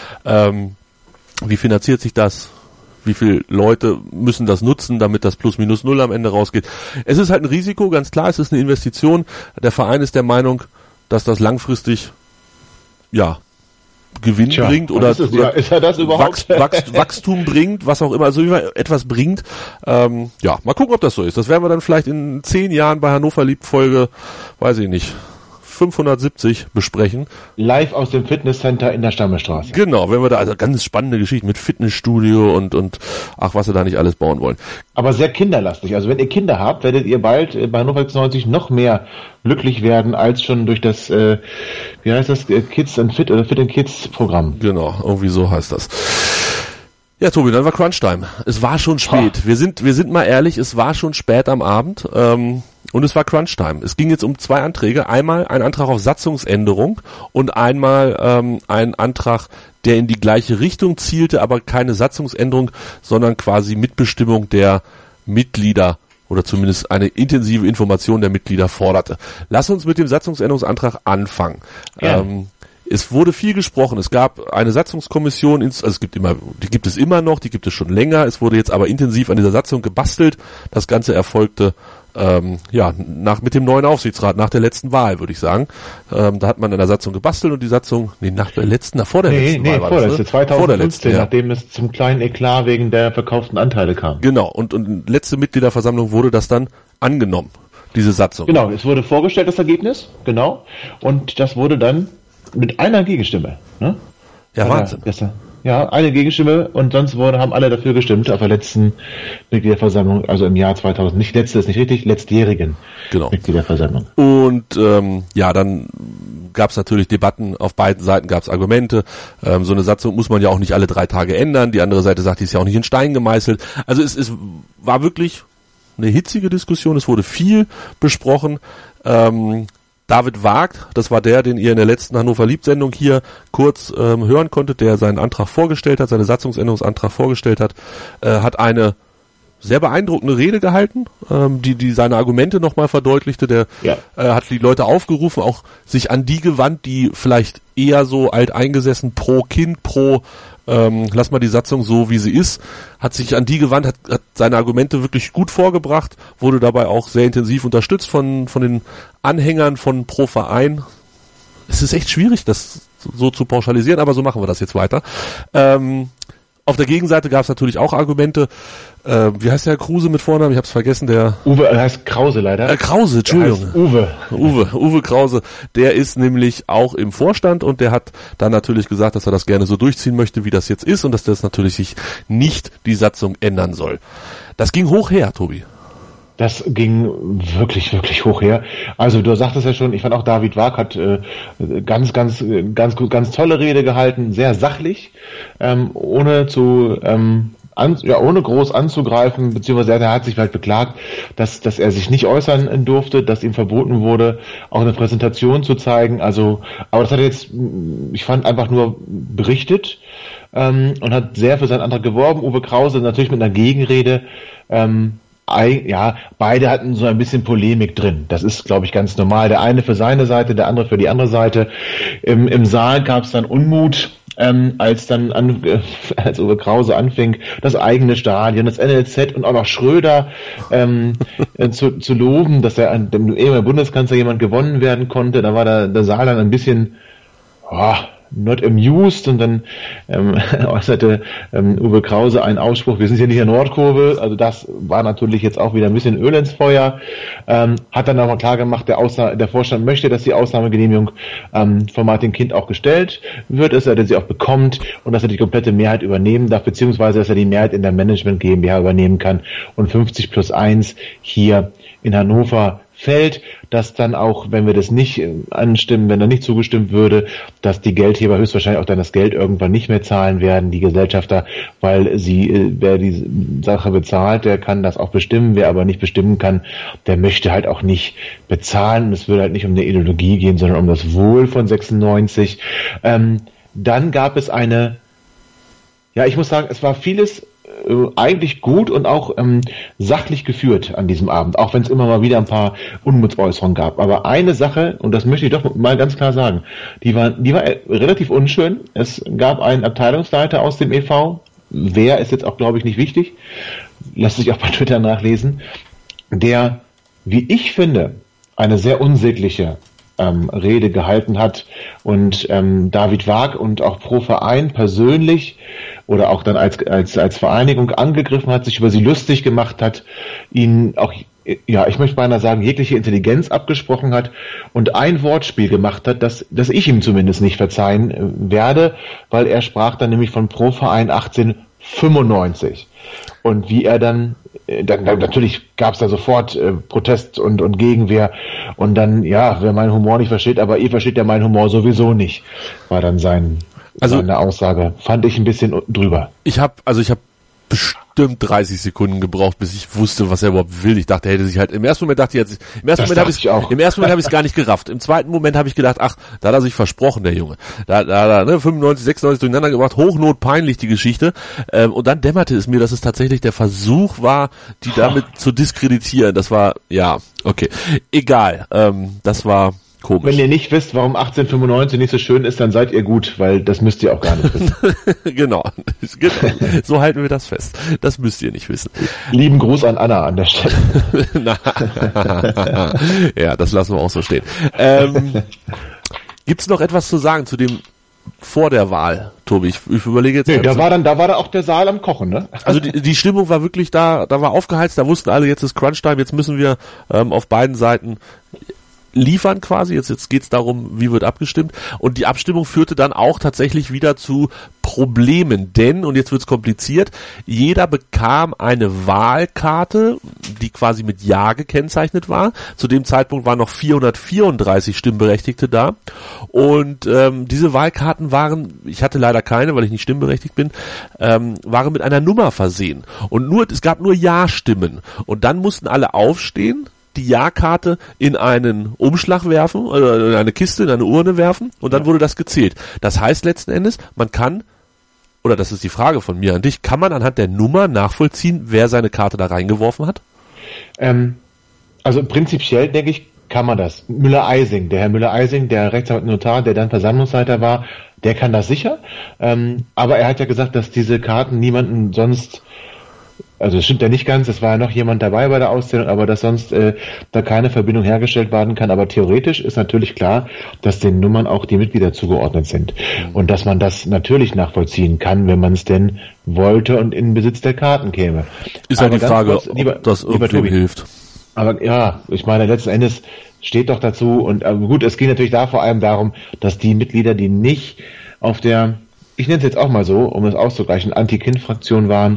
wie finanziert sich das? Wie viele Leute müssen das nutzen, damit das Plus-Minus-Null am Ende rausgeht? Es ist halt ein Risiko, ganz klar, es ist eine Investition. Der Verein ist der Meinung, dass das langfristig, Gewinn bringt oder ist er das überhaupt? Wachstum bringt, was auch immer, also etwas bringt. Mal gucken, ob das so ist. Das werden wir dann vielleicht in 10 Jahren bei Hannover liebt Folge, weiß ich nicht, 570 besprechen. Live aus dem Fitnesscenter in der Stammelstraße. Genau, wenn wir da, also ganz spannende Geschichten mit Fitnessstudio und was sie da nicht alles bauen wollen. Aber sehr kinderlastig. Also wenn ihr Kinder habt, werdet ihr bald bei Hannover 96 noch mehr glücklich werden als schon durch das, Kids and Fit oder Fit and Kids Programm. Genau, irgendwie so heißt das. Ja, Tobi, dann war Crunchtime. Es war schon spät. Wir sind mal ehrlich, es war schon spät am Abend. Und es war Crunchtime. Es ging jetzt um 2 Anträge. Einmal ein Antrag auf Satzungsänderung und einmal ein Antrag, der in die gleiche Richtung zielte, aber keine Satzungsänderung, sondern quasi Mitbestimmung der Mitglieder oder zumindest eine intensive Information der Mitglieder forderte. Lass uns mit dem Satzungsänderungsantrag anfangen. Ja. Es wurde viel gesprochen. Es gab eine Satzungskommission, die gibt es immer noch, die gibt es schon länger. Es wurde jetzt aber intensiv an dieser Satzung gebastelt. Das Ganze erfolgte mit dem neuen Aufsichtsrat, nach der letzten Wahl, würde ich sagen. Da hat man an der Satzung gebastelt und die Satzung, vor der letzten Wahl war das, ne? 2015, nachdem es zum kleinen Eklat wegen der verkauften Anteile kam. Genau, und letzte Mitgliederversammlung wurde das dann angenommen, diese Satzung. Genau, es wurde vorgestellt, das Ergebnis, genau, und das wurde dann mit einer Gegenstimme, ne? Ja, Wahnsinn. Ja, eine Gegenstimme und sonst haben alle dafür gestimmt auf der letzten Mitgliederversammlung, also im Jahr 2000. Nicht letzte, ist nicht richtig, letztjährigen Mitgliederversammlung. Und dann gab es natürlich Debatten, auf beiden Seiten gab es Argumente. So eine Satzung muss man ja auch nicht alle 3 Tage ändern. Die andere Seite sagt, die ist ja auch nicht in Stein gemeißelt. Also es war wirklich eine hitzige Diskussion, es wurde viel besprochen. David Waag, das war den ihr in der letzten Hannover Liebt-Sendung hier kurz hören konntet, der seinen Antrag vorgestellt hat, seinen Satzungsänderungsantrag vorgestellt hat, hat eine sehr beeindruckende Rede gehalten, die seine Argumente nochmal verdeutlichte. Hat die Leute aufgerufen, auch sich an die gewandt, die vielleicht eher so alteingesessen pro Kind, lass mal die Satzung so, wie sie ist, hat sich an die gewandt, hat seine Argumente wirklich gut vorgebracht, wurde dabei auch sehr intensiv unterstützt von den Anhängern von Pro Verein. Es ist echt schwierig, das so zu pauschalisieren, aber so machen wir das jetzt weiter. Auf der Gegenseite gab es natürlich auch Argumente. Wie heißt der Herr Kruse mit Vornamen? Ich habe es vergessen. Uwe, er heißt Krause leider. Krause, Entschuldigung. Uwe Krause. Der ist nämlich auch im Vorstand und der hat dann natürlich gesagt, dass er das gerne so durchziehen möchte, wie das jetzt ist und dass das natürlich sich nicht die Satzung ändern soll. Das ging hoch her, Tobi. Das ging wirklich, wirklich hoch her. Also du sagtest ja schon, ich fand auch David Waag hat ganz tolle Rede gehalten, sehr sachlich, ohne groß anzugreifen, beziehungsweise er hat sich halt beklagt, dass er sich nicht äußern durfte, dass ihm verboten wurde, auch eine Präsentation zu zeigen. Also, aber das hat er jetzt, ich fand, einfach nur berichtet und hat sehr für seinen Antrag geworben. Uwe Krause natürlich mit einer Gegenrede. Beide hatten so ein bisschen Polemik drin. Das ist, glaube ich, ganz normal. Der eine für seine Seite, der andere für die andere Seite. Im Saal gab es dann Unmut, als Uwe Krause anfing, das eigene Stadion, das NLZ und auch noch Schröder zu loben, dass er an dem ehemaligen Bundeskanzler jemand gewonnen werden konnte. Da war der Saal dann ein bisschen not amused und dann äußerte Uwe Krause einen Ausspruch, wir sind hier nicht in der Nordkurve, also das war natürlich jetzt auch wieder ein bisschen Öl ins Feuer, hat dann nochmal klar gemacht, der Vorstand möchte, dass die Ausnahmegenehmigung von Martin Kind auch gestellt wird, dass er sie auch bekommt und dass er die komplette Mehrheit übernehmen darf, beziehungsweise dass er die Mehrheit in der Management GmbH übernehmen kann und 50+1 hier in Hannover fällt, dass dann auch, wenn wir das nicht anstimmen, wenn da nicht zugestimmt würde, dass die Geldgeber höchstwahrscheinlich auch dann das Geld irgendwann nicht mehr zahlen werden, die Gesellschafter, weil wer die Sache bezahlt, der kann das auch bestimmen, wer aber nicht bestimmen kann, der möchte halt auch nicht bezahlen und es würde halt nicht um eine Ideologie gehen, sondern um das Wohl von 96. Dann gab es ich muss sagen, es war vieles eigentlich gut und auch sachlich geführt an diesem Abend, auch wenn es immer mal wieder ein paar Unmutsäußerungen gab. Aber eine Sache, und das möchte ich doch mal ganz klar sagen, die war relativ unschön. Es gab einen Abteilungsleiter aus dem e.V., wer ist jetzt auch, glaube ich, nicht wichtig, lässt sich auch bei Twitter nachlesen, der, wie ich finde, eine sehr unsägliche Rede gehalten hat und David Waag und auch Pro Verein persönlich oder auch dann als Vereinigung angegriffen hat, sich über sie lustig gemacht hat, ihn auch, ich möchte beinahe sagen, jegliche Intelligenz abgesprochen hat und ein Wortspiel gemacht hat, das ich ihm zumindest nicht verzeihen werde, weil er sprach dann nämlich von Pro Verein 1895 und wie er dann natürlich gab es da sofort Protest und Gegenwehr und dann, wer meinen Humor nicht versteht, aber ihr versteht ja meinen Humor sowieso nicht, war dann seine Aussage. Fand ich ein bisschen drüber. Ich habe bestimmt 30 Sekunden gebraucht, bis ich wusste, was er überhaupt will. Ich dachte, er hätte sich halt, im ersten Moment habe ich es gar nicht gerafft. Im zweiten Moment habe ich gedacht, da hat er sich versprochen, der Junge. Da 95, 96 durcheinander gebracht, hochnotpeinlich die Geschichte. Und dann dämmerte es mir, dass es tatsächlich der Versuch war, die damit zu diskreditieren. Das war, okay. Egal. Das war Komisch. Wenn ihr nicht wisst, warum 1895 nicht so schön ist, dann seid ihr gut, weil das müsst ihr auch gar nicht wissen. Genau. So halten wir das fest. Das müsst ihr nicht wissen. Lieben Gruß an Anna an der Stelle. Ja, das lassen wir auch so stehen. Gibt's noch etwas zu sagen zu dem vor der Wahl, Tobi? Ich überlege jetzt. Nee, da war dann auch der Saal am Kochen, ne? Also die Stimmung war wirklich da war aufgeheizt, da wussten alle, jetzt ist Crunch-Time, jetzt müssen wir auf beiden Seiten liefern quasi. Jetzt geht's darum, wie wird abgestimmt. Und die Abstimmung führte dann auch tatsächlich wieder zu Problemen, denn, und jetzt wird's kompliziert, jeder bekam eine Wahlkarte, die quasi mit Ja gekennzeichnet war. Zu dem Zeitpunkt waren noch 434 Stimmberechtigte da. Und diese Wahlkarten waren, ich hatte leider keine, weil ich nicht stimmberechtigt bin, waren mit einer Nummer versehen. Und es gab nur Ja-Stimmen. Und dann mussten alle aufstehen, die Ja-Karte in einen Umschlag werfen, oder in eine Kiste, in eine Urne werfen, und dann wurde das gezählt. Das heißt letzten Endes, man kann, oder das ist die Frage von mir an dich, kann man anhand der Nummer nachvollziehen, wer seine Karte da reingeworfen hat? Also prinzipiell, denke ich, kann man das. Müller-Eising, der Herr Müller-Eising, der Rechtsanwalt Notar, der dann Versammlungsleiter war, der kann das sicher. Aber er hat ja gesagt, dass diese Karten niemanden sonst, also das stimmt ja nicht ganz, es war ja noch jemand dabei bei der Auszählung, aber dass sonst da keine Verbindung hergestellt werden kann. Aber theoretisch ist natürlich klar, dass den Nummern auch die Mitglieder zugeordnet sind. Und dass man das natürlich nachvollziehen kann, wenn man es denn wollte und in Besitz der Karten käme. Ist halt die Frage, ob das irgendwie hilft. Aber ja, ich meine, letzten Endes steht doch dazu, und gut, es ging natürlich da vor allem darum, dass die Mitglieder, die nicht auf der, ich nenne es jetzt auch mal so, um es auszugleichen, Anti-Kind-Fraktion waren,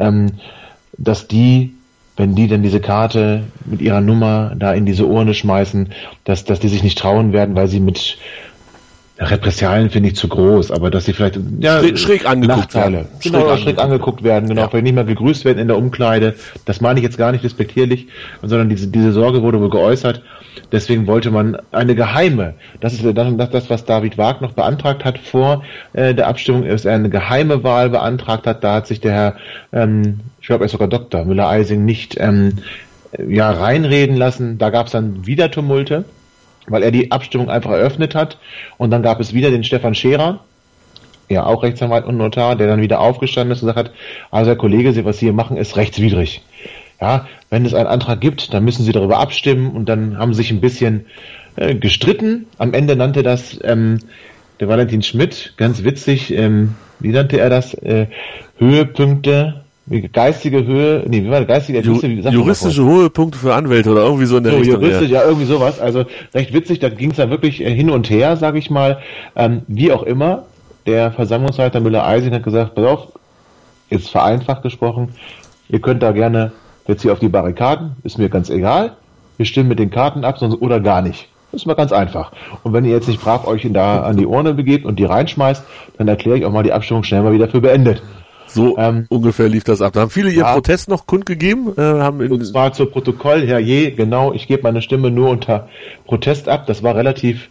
dass die, wenn die dann diese Karte mit ihrer Nummer da in diese Urne schmeißen, dass die sich nicht trauen werden, weil sie mit Repressalien finde ich zu groß, aber dass sie vielleicht schräg angeguckt werden. Schräg angeguckt werden, genau, vielleicht nicht mal gegrüßt werden in der Umkleide. Das meine ich jetzt gar nicht despektierlich, sondern diese Sorge wurde wohl geäußert. Deswegen wollte man eine geheime, das ist das, was David Waag noch beantragt hat vor der Abstimmung, ist er eine geheime Wahl beantragt hat. Da hat sich der Herr, ich glaube, er ist sogar Dr. Müller-Eising nicht reinreden lassen. Da gab es dann wieder Tumulte, weil er die Abstimmung einfach eröffnet hat, und dann gab es wieder den Stefan Scherer, ja auch Rechtsanwalt und Notar, der dann wieder aufgestanden ist und gesagt hat, also Herr Kollege, was Sie hier machen, ist rechtswidrig. Ja, wenn es einen Antrag gibt, dann müssen Sie darüber abstimmen, und dann haben sie sich ein bisschen gestritten. Am Ende nannte das der Valentin Schmidt, ganz witzig, wie nannte er das? Höhepunkte, geistige Höhe, wie war das? Geistige juristische Höhepunkte für Anwälte oder irgendwie so in der Richtung. Juristisch, ja, irgendwie sowas. Also recht witzig, da ging es ja wirklich hin und her, sage ich mal. Wie auch immer, der Versammlungsleiter Müller-Eising hat gesagt, pass auf, jetzt vereinfacht gesprochen, ihr könnt da gerne jetzt hier auf die Barrikaden, ist mir ganz egal, wir stimmen mit den Karten ab, sonst oder gar nicht. Das ist mal ganz einfach. Und wenn ihr jetzt nicht brav euch da an die Urne begebt und die reinschmeißt, dann erkläre ich auch mal die Abstimmung schnell mal wieder für beendet. So ungefähr lief das ab. Da haben viele ihren Protest noch kundgegeben. Und zwar zur Protokoll, genau, ich gebe meine Stimme nur unter Protest ab. Das war relativ,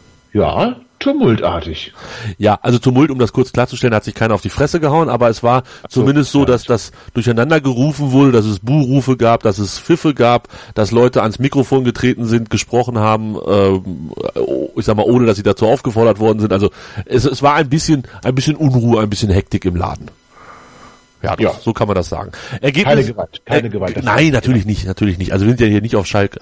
tumultartig. Ja, also Tumult, um das kurz klarzustellen, hat sich keiner auf die Fresse gehauen, aber es war zumindest so, dass das durcheinander gerufen wurde, dass es Buhrufe gab, dass es Pfiffe gab, dass Leute ans Mikrofon getreten sind, gesprochen haben, ich sag mal, ohne dass sie dazu aufgefordert worden sind. Also es war ein bisschen Unruhe, ein bisschen Hektik im Laden. Ja, so kann man das sagen. Ergebnis, keine Gewalt. Nein, natürlich nicht. Also wir sind ja hier nicht auf Schalke.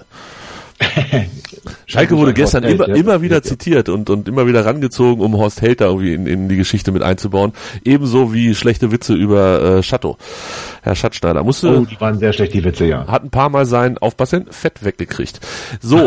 Schalke wurde gestern immer wieder zitiert und immer wieder rangezogen, um Horst Helter irgendwie in die Geschichte mit einzubauen. Ebenso wie schlechte Witze über Schatto. Herr Schatzschneider die waren sehr schlecht, die Witze, ja. Hat ein paar Mal sein Aufpassen Fett weggekriegt. So,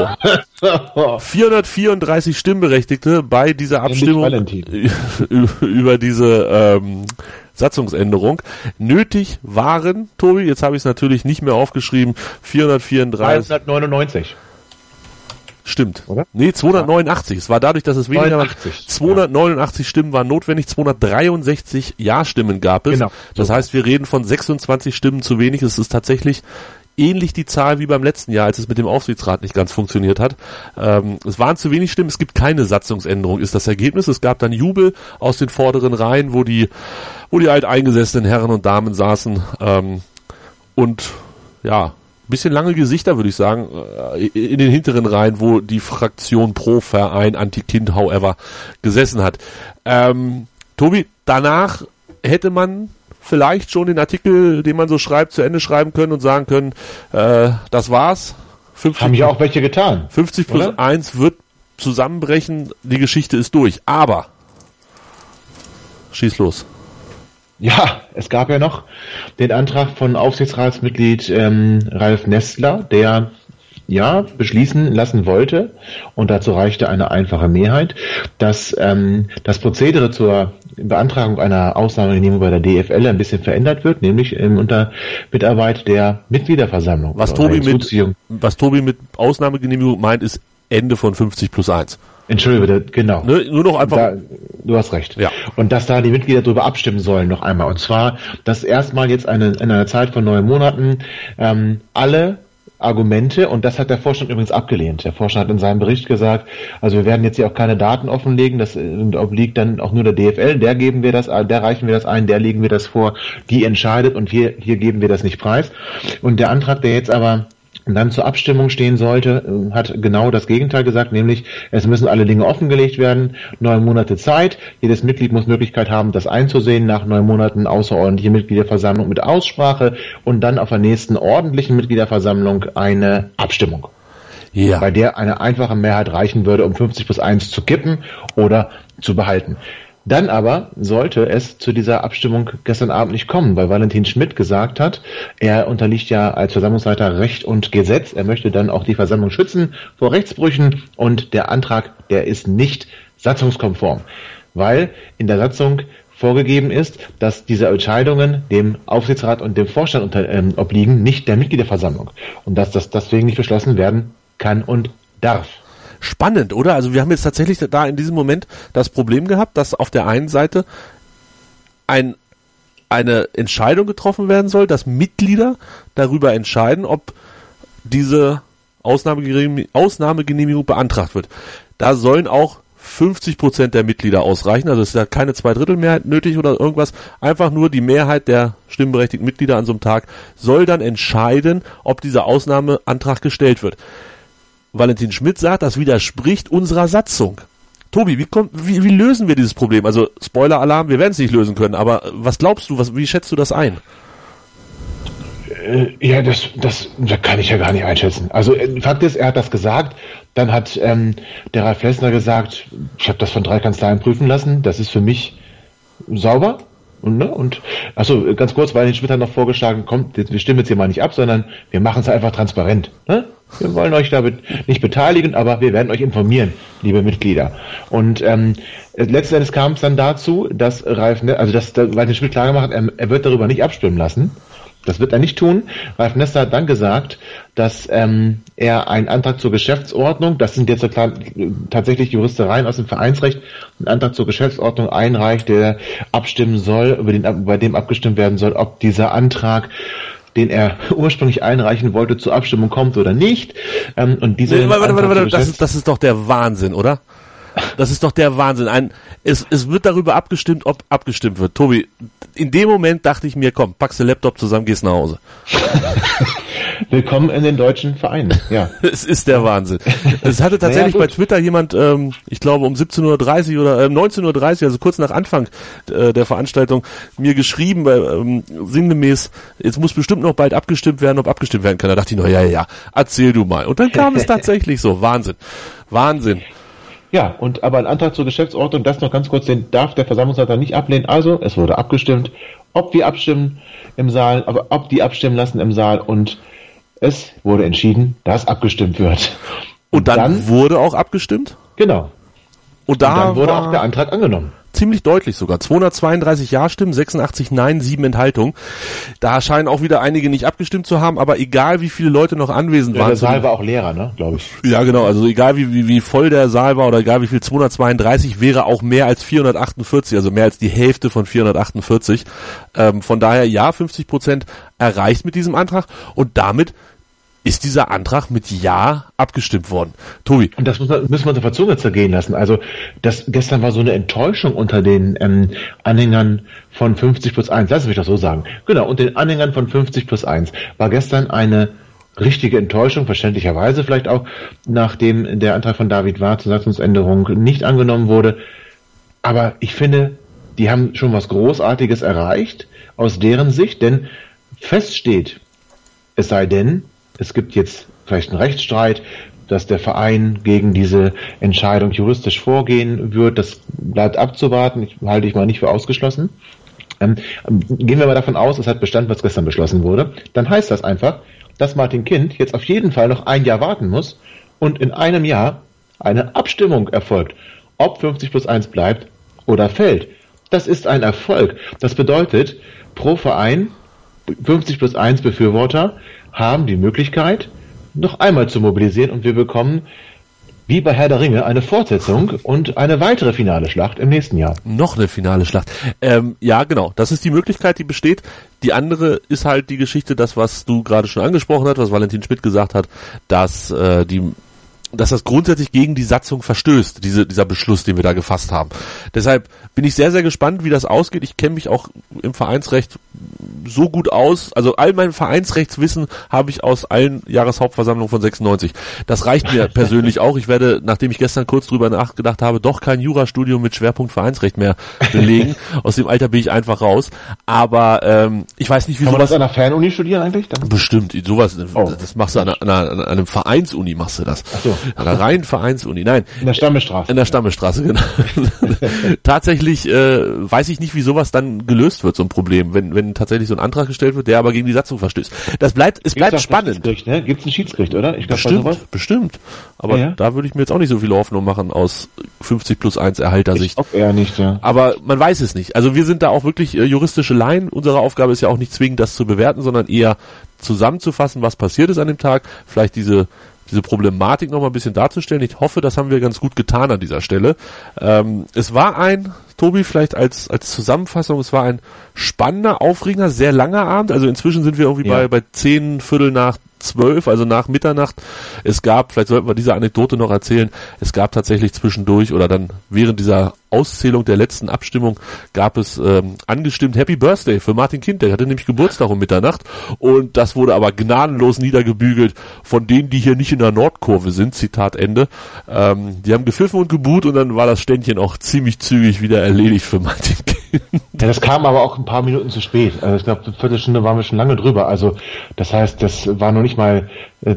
434 Stimmberechtigte bei dieser Abstimmung über diese Satzungsänderung. Nötig waren, Tobi, jetzt habe ich es natürlich nicht mehr aufgeschrieben, 434. 299. Stimmt. Oder? Nee, 289. Es war dadurch, dass es weniger war. 289 Stimmen waren notwendig, 263 Ja-Stimmen gab es. Genau. Das heißt, wir reden von 26 Stimmen zu wenig. Es ist tatsächlich ähnlich die Zahl wie beim letzten Jahr, als es mit dem Aufsichtsrat nicht ganz funktioniert hat. Es waren zu wenig Stimmen, es gibt keine Satzungsänderung, ist das Ergebnis. Es gab dann Jubel aus den vorderen Reihen, wo die alteingesessenen Herren und Damen saßen. Und ja, bisschen lange Gesichter, würde ich sagen, in den hinteren Reihen, wo die Fraktion pro Verein, Anti-Kind, however, gesessen hat. Tobi, danach hätte man vielleicht schon den Artikel, den man so schreibt, zu Ende schreiben können und sagen können, das war's. 50, haben ja auch welche getan. 50 plus oder? 1 wird zusammenbrechen, die Geschichte ist durch. Aber, schieß los. Ja, es gab ja noch den Antrag von Aufsichtsratsmitglied Ralf Nestler, der beschließen lassen wollte, und dazu reichte eine einfache Mehrheit, dass das Prozedere zur Beantragung einer Ausnahmegenehmigung bei der DFL ein bisschen verändert wird, nämlich unter Mitarbeit der Mitgliederversammlung. Was Tobi mit Ausnahmegenehmigung meint, ist Ende von 50 plus 1. Entschuldige bitte, genau. Ne, nur noch einfach. Du hast recht. Ja. Und dass da die Mitglieder darüber abstimmen sollen noch einmal. Und zwar, dass erstmal jetzt in einer Zeit von 9 Monaten alle Argumente, und das hat der Vorstand übrigens abgelehnt. Der Vorstand hat in seinem Bericht gesagt, also wir werden jetzt hier auch keine Daten offenlegen, das obliegt dann auch nur der DFL, der reichen wir das ein, der legen wir das vor, die entscheidet, und hier geben wir das nicht preis. Und der Antrag, der jetzt aber dann zur Abstimmung stehen sollte, hat genau das Gegenteil gesagt, nämlich es müssen alle Dinge offengelegt werden, 9 Monate Zeit, jedes Mitglied muss Möglichkeit haben, das einzusehen, nach 9 Monaten außerordentliche Mitgliederversammlung mit Aussprache und dann auf der nächsten ordentlichen Mitgliederversammlung eine Abstimmung. Ja. Bei der eine einfache Mehrheit reichen würde, um 50 plus 1 zu kippen oder zu behalten. Dann aber sollte es zu dieser Abstimmung gestern Abend nicht kommen, weil Valentin Schmidt gesagt hat, er unterliegt ja als Versammlungsleiter Recht und Gesetz, er möchte dann auch die Versammlung schützen vor Rechtsbrüchen, und der Antrag, der ist nicht satzungskonform, weil in der Satzung vorgegeben ist, dass diese Entscheidungen dem Aufsichtsrat und dem Vorstand obliegen, nicht der Mitgliederversammlung, und dass das deswegen nicht beschlossen werden kann und darf. Spannend, oder? Also wir haben jetzt tatsächlich da in diesem Moment das Problem gehabt, dass auf der einen Seite eine Entscheidung getroffen werden soll, dass Mitglieder darüber entscheiden, ob diese Ausnahmegenehmigung beantragt wird. Da sollen auch 50% der Mitglieder ausreichen, also es ist ja keine 2/3 nötig oder irgendwas, einfach nur die Mehrheit der stimmberechtigten Mitglieder an so einem Tag soll dann entscheiden, ob dieser Ausnahmeantrag gestellt wird. Valentin Schmidt sagt, das widerspricht unserer Satzung. Tobi, wie lösen wir dieses Problem? Also Spoiler-Alarm, wir werden es nicht lösen können, aber was glaubst du, wie schätzt du das ein? Ja, das kann ich ja gar nicht einschätzen. Also Fakt ist, er hat das gesagt, dann hat der Ralf Nestler gesagt, ich habe das von 3 Kanzleien prüfen lassen, das ist für mich sauber. Und achso, ganz kurz, weil den Schmidt hat noch vorgeschlagen, kommt, wir stimmen jetzt hier mal nicht ab, sondern wir machen es einfach transparent. Ne? Wir wollen euch damit nicht beteiligen, aber wir werden euch informieren, liebe Mitglieder. Und letzten Endes kam es dann dazu, dass Valentin Schmidt klar gemacht hat, er wird darüber nicht abstimmen lassen. Das wird er nicht tun. Ralf Nestler hat dann gesagt, dass er einen Antrag zur Geschäftsordnung, das sind jetzt tatsächlich Juristereien aus dem Vereinsrecht, einen Antrag zur Geschäftsordnung einreicht, der abstimmen soll, bei dem abgestimmt werden soll, ob dieser Antrag, den er ursprünglich einreichen wollte, zur Abstimmung kommt oder nicht. Und warte, das ist doch der Wahnsinn, oder? Das ist doch der Wahnsinn. Es wird darüber abgestimmt, ob abgestimmt wird. Tobi, in dem Moment dachte ich mir, komm, packst den Laptop zusammen, gehst nach Hause. Willkommen in den deutschen Vereinen, ja. Es ist der Wahnsinn. Es hatte tatsächlich bei Twitter jemand, ich glaube um 17:30 oder 19:30, also kurz nach Anfang der Veranstaltung, mir geschrieben, sinngemäß, jetzt muss bestimmt noch bald abgestimmt werden, ob abgestimmt werden kann. Da dachte ich noch, ja, erzähl du mal. Und dann kam es tatsächlich so. Wahnsinn. Ja, aber ein Antrag zur Geschäftsordnung, das noch ganz kurz, den darf der Versammlungsleiter nicht ablehnen. Also, es wurde abgestimmt, ob wir abstimmen im Saal, aber ob die abstimmen lassen im Saal, und es wurde entschieden, dass abgestimmt wird. Und dann wurde auch abgestimmt? Genau. Und dann wurde auch der Antrag angenommen. Ziemlich deutlich sogar. 232 Ja-Stimmen, 86 Nein, 7 Enthaltungen. Da scheinen auch wieder einige nicht abgestimmt zu haben, aber egal wie viele Leute noch anwesend waren. Der Saal war auch leerer, ne, glaube ich. Ja, genau. Also egal wie voll der Saal war oder egal wie viel, 232 wäre auch mehr als 448, also mehr als die Hälfte von 448. Von daher, ja, 50% erreicht mit diesem Antrag, und damit ist dieser Antrag mit Ja abgestimmt worden. Tobi. Und das müssen wir uns auf der Zunge zergehen lassen. Also gestern war so eine Enttäuschung unter den Anhängern von 50 plus 1. Lass mich das so sagen. Genau, unter den Anhängern von 50 plus 1 war gestern eine richtige Enttäuschung, verständlicherweise vielleicht auch, nachdem der Antrag von David Ward zur Satzungsänderung nicht angenommen wurde. Aber ich finde, die haben schon was Großartiges erreicht aus deren Sicht, denn fest steht, es sei denn, es gibt jetzt vielleicht einen Rechtsstreit, dass der Verein gegen diese Entscheidung juristisch vorgehen wird. Das bleibt abzuwarten, halte ich mal nicht für ausgeschlossen. Gehen wir mal davon aus, es hat Bestand, was gestern beschlossen wurde. Dann heißt das einfach, dass Martin Kind jetzt auf jeden Fall noch ein Jahr warten muss und in einem Jahr eine Abstimmung erfolgt, ob 50+1 bleibt oder fällt. Das ist ein Erfolg. Das bedeutet, pro Verein 50+1 Befürworter haben die Möglichkeit, noch einmal zu mobilisieren und wir bekommen, wie bei Herr der Ringe, eine Fortsetzung und eine weitere finale Schlacht im nächsten Jahr. Noch eine finale Schlacht. Ja, genau. Das ist die Möglichkeit, die besteht. Die andere ist halt die Geschichte, das, was du gerade schon angesprochen hast, was Valentin Schmidt gesagt hat, dass das grundsätzlich gegen die Satzung verstößt, dieser Beschluss, den wir da gefasst haben. Deshalb bin ich sehr, sehr gespannt, wie das ausgeht. Ich kenne mich auch im Vereinsrecht so gut aus, also all mein Vereinsrechtswissen habe ich aus allen Jahreshauptversammlungen von 96. Das reicht mir persönlich auch. Ich werde, nachdem ich gestern kurz drüber nachgedacht habe, doch kein Jurastudium mit Schwerpunkt Vereinsrecht mehr belegen. Aus dem Alter bin ich einfach raus. Aber ich weiß nicht, wie sowas... Kann man das an einer Fernuni studieren eigentlich? Bestimmt, sowas, das machst du an einem Vereinsuni, machst du das. Ach so. An der reinen Vereinsuni, nein. In der Stammestraße. In der Stammestraße, genau. Tatsächlich weiß ich nicht, wie sowas dann gelöst wird, so ein Problem, wenn tatsächlich so ein Antrag gestellt wird, der aber gegen die Satzung verstößt. Es bleibt spannend. Ne? Gibt's ein Schiedsgericht, oder? Ich glaub, bestimmt. Aber ja. Da würde ich mir jetzt auch nicht so viel Hoffnung machen aus 50+1 Erhaltersicht. Ich eher nicht, ja. Aber man weiß es nicht. Also wir sind da auch wirklich juristische Laien. Unsere Aufgabe ist ja auch nicht zwingend, das zu bewerten, sondern eher zusammenzufassen, was passiert ist an dem Tag. Vielleicht diese Problematik noch mal ein bisschen darzustellen. Ich hoffe, das haben wir ganz gut getan an dieser Stelle. Es war Tobi, vielleicht als Zusammenfassung, es war ein spannender, aufregender, sehr langer Abend. Also inzwischen sind wir irgendwie bei 10, Viertel nach 12, also nach Mitternacht. Es gab, vielleicht sollten wir diese Anekdote noch erzählen, es gab tatsächlich zwischendurch oder dann während dieser Auszählung der letzten Abstimmung gab es angestimmt Happy Birthday für Martin Kind, der hatte nämlich Geburtstag um Mitternacht und das wurde aber gnadenlos niedergebügelt von denen, die hier nicht in der Nordkurve sind, Zitat Ende. Die haben gepfiffen und gebuht und dann war das Ständchen auch ziemlich zügig wieder erledigt für Martin Kind. Ja, das kam aber auch ein paar Minuten zu spät. Also ich glaube, eine Viertelstunde waren wir schon lange drüber. Also das heißt, das war noch nicht mal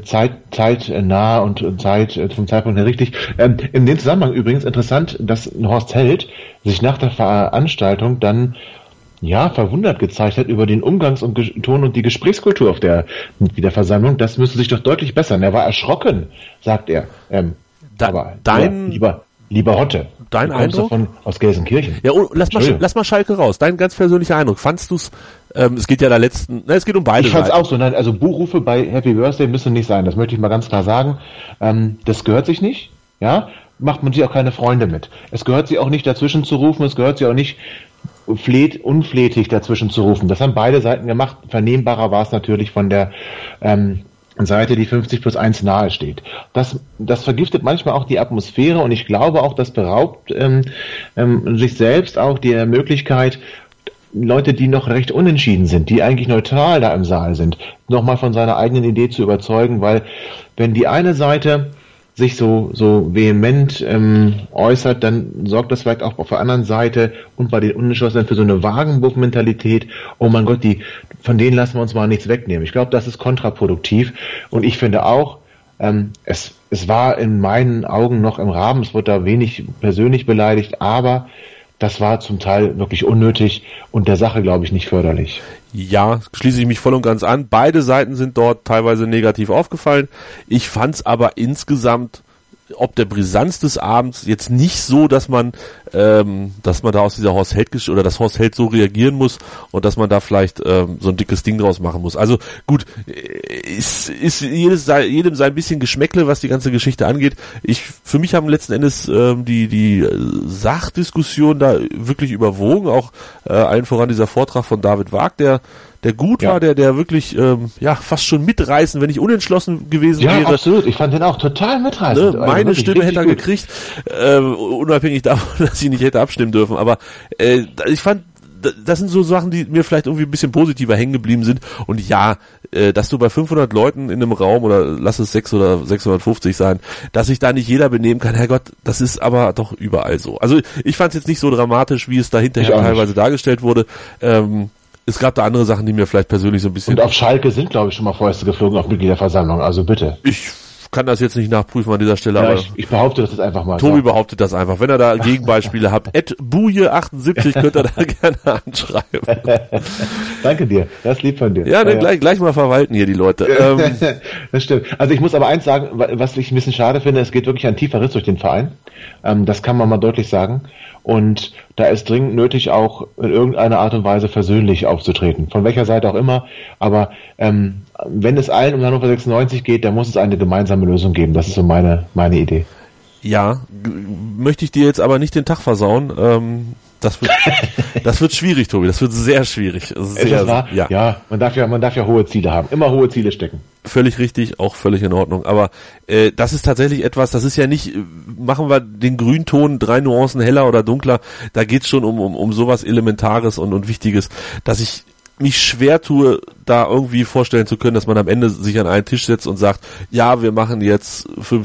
zeitnah und Zeit vom Zeitpunkt her richtig. In dem Zusammenhang übrigens interessant, dass Horst Held sich nach der Veranstaltung dann verwundert gezeigt hat über den Umgangston und die Gesprächskultur auf der Mitgliederversammlung. Das müsste sich doch deutlich bessern. Er war erschrocken, sagt er. Lieber Hotte. Dein Eindruck? Aus Gelsenkirchen. Ja, lass mal Schalke raus. Dein ganz persönlicher Eindruck. Fandst du's, es geht ja es geht um beide Seiten. Ich fand's auch so. Nein, also Buchrufe bei Happy Birthday müssen nicht sein. Das möchte ich mal ganz klar sagen. Das gehört sich nicht. Ja, macht man sich auch keine Freunde mit. Es gehört sich auch nicht dazwischen zu rufen. Es gehört sich auch nicht unflätig dazwischen zu rufen. Das haben beide Seiten gemacht. Vernehmbarer war es natürlich von der, Seite, die 50+1 nahe steht. Das vergiftet manchmal auch die Atmosphäre und ich glaube auch, das beraubt sich selbst auch der Möglichkeit, Leute, die noch recht unentschieden sind, die eigentlich neutral da im Saal sind, nochmal von seiner eigenen Idee zu überzeugen, weil wenn die eine Seite sich so vehement äußert, dann sorgt das vielleicht auch auf der anderen Seite und bei den Unentschlossenen für so eine Wagenburg-Mentalität. Oh mein Gott, von denen lassen wir uns mal nichts wegnehmen. Ich glaube, das ist kontraproduktiv und ich finde auch, es war in meinen Augen noch im Rahmen, es wird da wenig persönlich beleidigt, aber das war zum Teil wirklich unnötig und der Sache, glaube ich, nicht förderlich. Ja, schließe ich mich voll und ganz an. Beide Seiten sind dort teilweise negativ aufgefallen. Ich fand's aber insgesamt, ob der Brisanz des Abends, jetzt nicht so, dass man da aus dieser Horst Held oder dass Horst Held so reagieren muss und dass man da vielleicht so ein dickes Ding draus machen muss. Also gut, ist jedem sein bisschen Geschmäckle, was die ganze Geschichte angeht. Für mich haben letzten Endes die Sachdiskussion da wirklich überwogen, auch allen voran dieser Vortrag von David Wag, der gut war, der wirklich fast schon mitreißend, wenn ich unentschlossen gewesen wäre. Ja, absolut. Ich fand den auch total mitreißend. Meine Stimme hätte er gekriegt, unabhängig davon, dass ich nicht hätte abstimmen dürfen. Aber ich fand, das sind so Sachen, die mir vielleicht irgendwie ein bisschen positiver hängen geblieben sind. Und ja, dass du bei 500 Leuten in einem Raum, oder lass es 6 oder 650 sein, dass sich da nicht jeder benehmen kann, Herrgott, das ist aber doch überall so. Also ich fand es jetzt nicht so dramatisch, wie es da hinterher teilweise dargestellt wurde. Es gab da andere Sachen, die mir vielleicht persönlich so ein bisschen... Und auf Schalke sind, glaube ich, schon mal Fäuste geflogen auf Mitgliederversammlung, also bitte. Ich kann das jetzt nicht nachprüfen an dieser Stelle, ja, aber ich behaupte das jetzt einfach mal. Tobi behauptet das einfach. Wenn er da Gegenbeispiele habt, @buje78 könnt ihr da gerne anschreiben. Danke dir, das ist lieb von dir. Ja, gleich mal verwalten hier die Leute. Das stimmt. Also ich muss aber eins sagen, was ich ein bisschen schade finde, es geht wirklich ein tiefer Riss durch den Verein. Das kann man mal deutlich sagen. Und da ist dringend nötig, auch in irgendeiner Art und Weise versöhnlich aufzutreten. Von welcher Seite auch immer. Aber wenn es allen um Hannover 96 geht, dann muss es eine gemeinsame Lösung geben. Das ist so meine Idee. Ja, möchte ich dir jetzt aber nicht den Tag versauen. Das wird schwierig, Tobi. Das wird sehr schwierig. Ja, man darf ja hohe Ziele haben. Immer hohe Ziele stecken. Völlig richtig, auch völlig in Ordnung. Aber das ist tatsächlich etwas, das ist ja nicht, machen wir den Grünton 3 Nuancen heller oder dunkler. Da geht's schon um sowas Elementares und Wichtiges, dass ich mich schwer tue, da irgendwie vorstellen zu können, dass man am Ende sich an einen Tisch setzt und sagt, ja, wir machen jetzt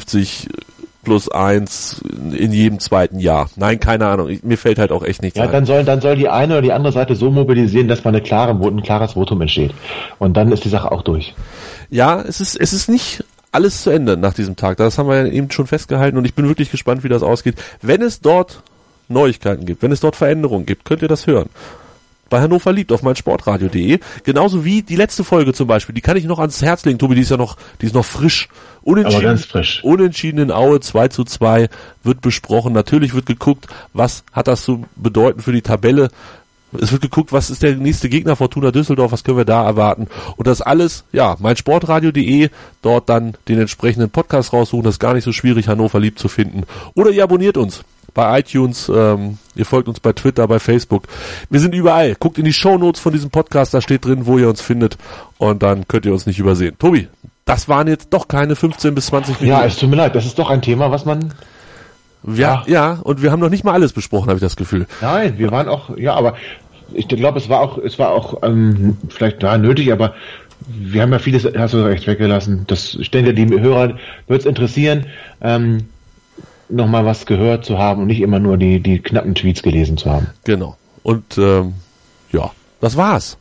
50+1 in jedem zweiten Jahr. Nein, keine Ahnung. Mir fällt halt auch echt nichts ein. Dann soll die eine oder die andere Seite so mobilisieren, dass man ein klares Votum entsteht. Und dann ist die Sache auch durch. Ja, es ist nicht alles zu Ende nach diesem Tag. Das haben wir ja eben schon festgehalten und ich bin wirklich gespannt, wie das ausgeht. Wenn es dort Neuigkeiten gibt, wenn es dort Veränderungen gibt, könnt ihr das hören. Bei Hannover liebt auf meinsportradio.de. Genauso wie die letzte Folge zum Beispiel. Die kann ich noch ans Herz legen. Tobi, die ist noch frisch. Aber ganz frisch. Unentschieden in Aue, 2:2 wird besprochen. Natürlich wird geguckt, was hat das zu bedeuten für die Tabelle. Es wird geguckt, was ist der nächste Gegner, Fortuna Düsseldorf, was können wir da erwarten. Und das alles, ja, meinsportradio.de, dort dann den entsprechenden Podcast raussuchen. Das ist gar nicht so schwierig, Hannover liebt zu finden. Oder ihr abonniert uns bei iTunes, ihr folgt uns bei Twitter, bei Facebook. Wir sind überall. Guckt in die Shownotes von diesem Podcast, da steht drin, wo ihr uns findet. Und dann könnt ihr uns nicht übersehen. Tobi, das waren jetzt doch keine 15 bis 20 Minuten. Ja, es tut mir leid, das ist doch ein Thema, was man... Ja, und wir haben noch nicht mal alles besprochen, habe ich das Gefühl. Nein, wir waren auch, ja, aber ich glaube, es war auch vielleicht nötig, aber wir haben ja vieles, hast du recht, weggelassen. Das, ich denke, die Hörer wird es interessieren, nochmal was gehört zu haben und nicht immer nur die knappen Tweets gelesen zu haben. Genau. Und ja, das war's.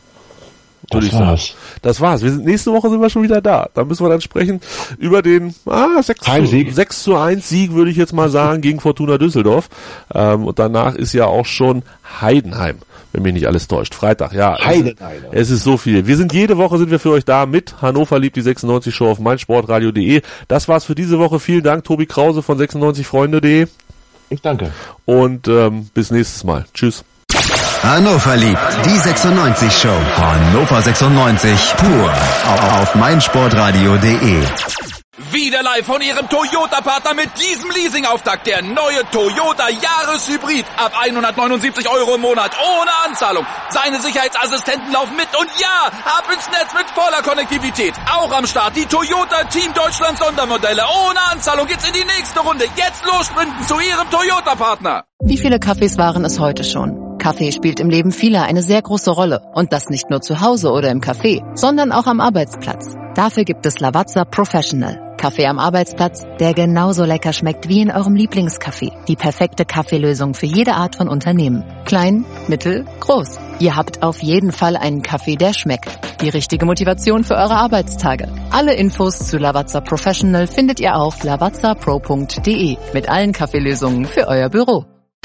Das war's. Nächste Woche sind wir schon wieder da. Da müssen wir dann sprechen über den 6:1 Sieg, würde ich jetzt mal sagen, gegen Fortuna Düsseldorf. Und danach ist ja auch schon Heidenheim, wenn mich nicht alles täuscht. Freitag, ja. Heidenheim. Es ist so viel. Jede Woche sind wir für euch da mit Hannover liebt die 96 Show auf meinsportradio.de. Das war's für diese Woche. Vielen Dank, Tobi Krause von 96freunde.de. Ich danke. Und bis nächstes Mal. Tschüss. Hannover liebt die 96 Show. Hannover 96 pur auf meinsportradio.de. Wieder live von Ihrem Toyota-Partner mit diesem Leasing-Auftakt. Der neue Toyota Jahreshybrid. Ab 179 € im Monat. Ohne Anzahlung. Seine Sicherheitsassistenten laufen mit. Und ja, ab ins Netz mit voller Konnektivität. Auch am Start die Toyota Team Deutschland Sondermodelle. Ohne Anzahlung geht's in die nächste Runde. Jetzt los sprinten zu Ihrem Toyota-Partner. Wie viele Kaffees waren es heute schon? Kaffee spielt im Leben vieler eine sehr große Rolle. Und das nicht nur zu Hause oder im Café, sondern auch am Arbeitsplatz. Dafür gibt es Lavazza Professional. Kaffee am Arbeitsplatz, der genauso lecker schmeckt wie in eurem Lieblingskaffee. Die perfekte Kaffeelösung für jede Art von Unternehmen. Klein, mittel, groß. Ihr habt auf jeden Fall einen Kaffee, der schmeckt. Die richtige Motivation für eure Arbeitstage. Alle Infos zu Lavazza Professional findet ihr auf lavazzapro.de. Mit allen Kaffeelösungen für euer Büro.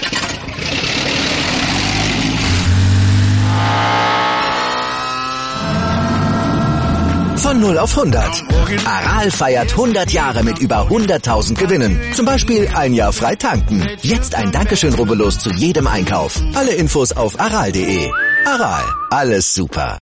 Von 0 auf 100. Aral feiert 100 Jahre mit über 100.000 Gewinnen. Zum Beispiel ein Jahr frei tanken. Jetzt ein Dankeschön, rubbellos zu jedem Einkauf. Alle Infos auf aral.de. Aral, alles super.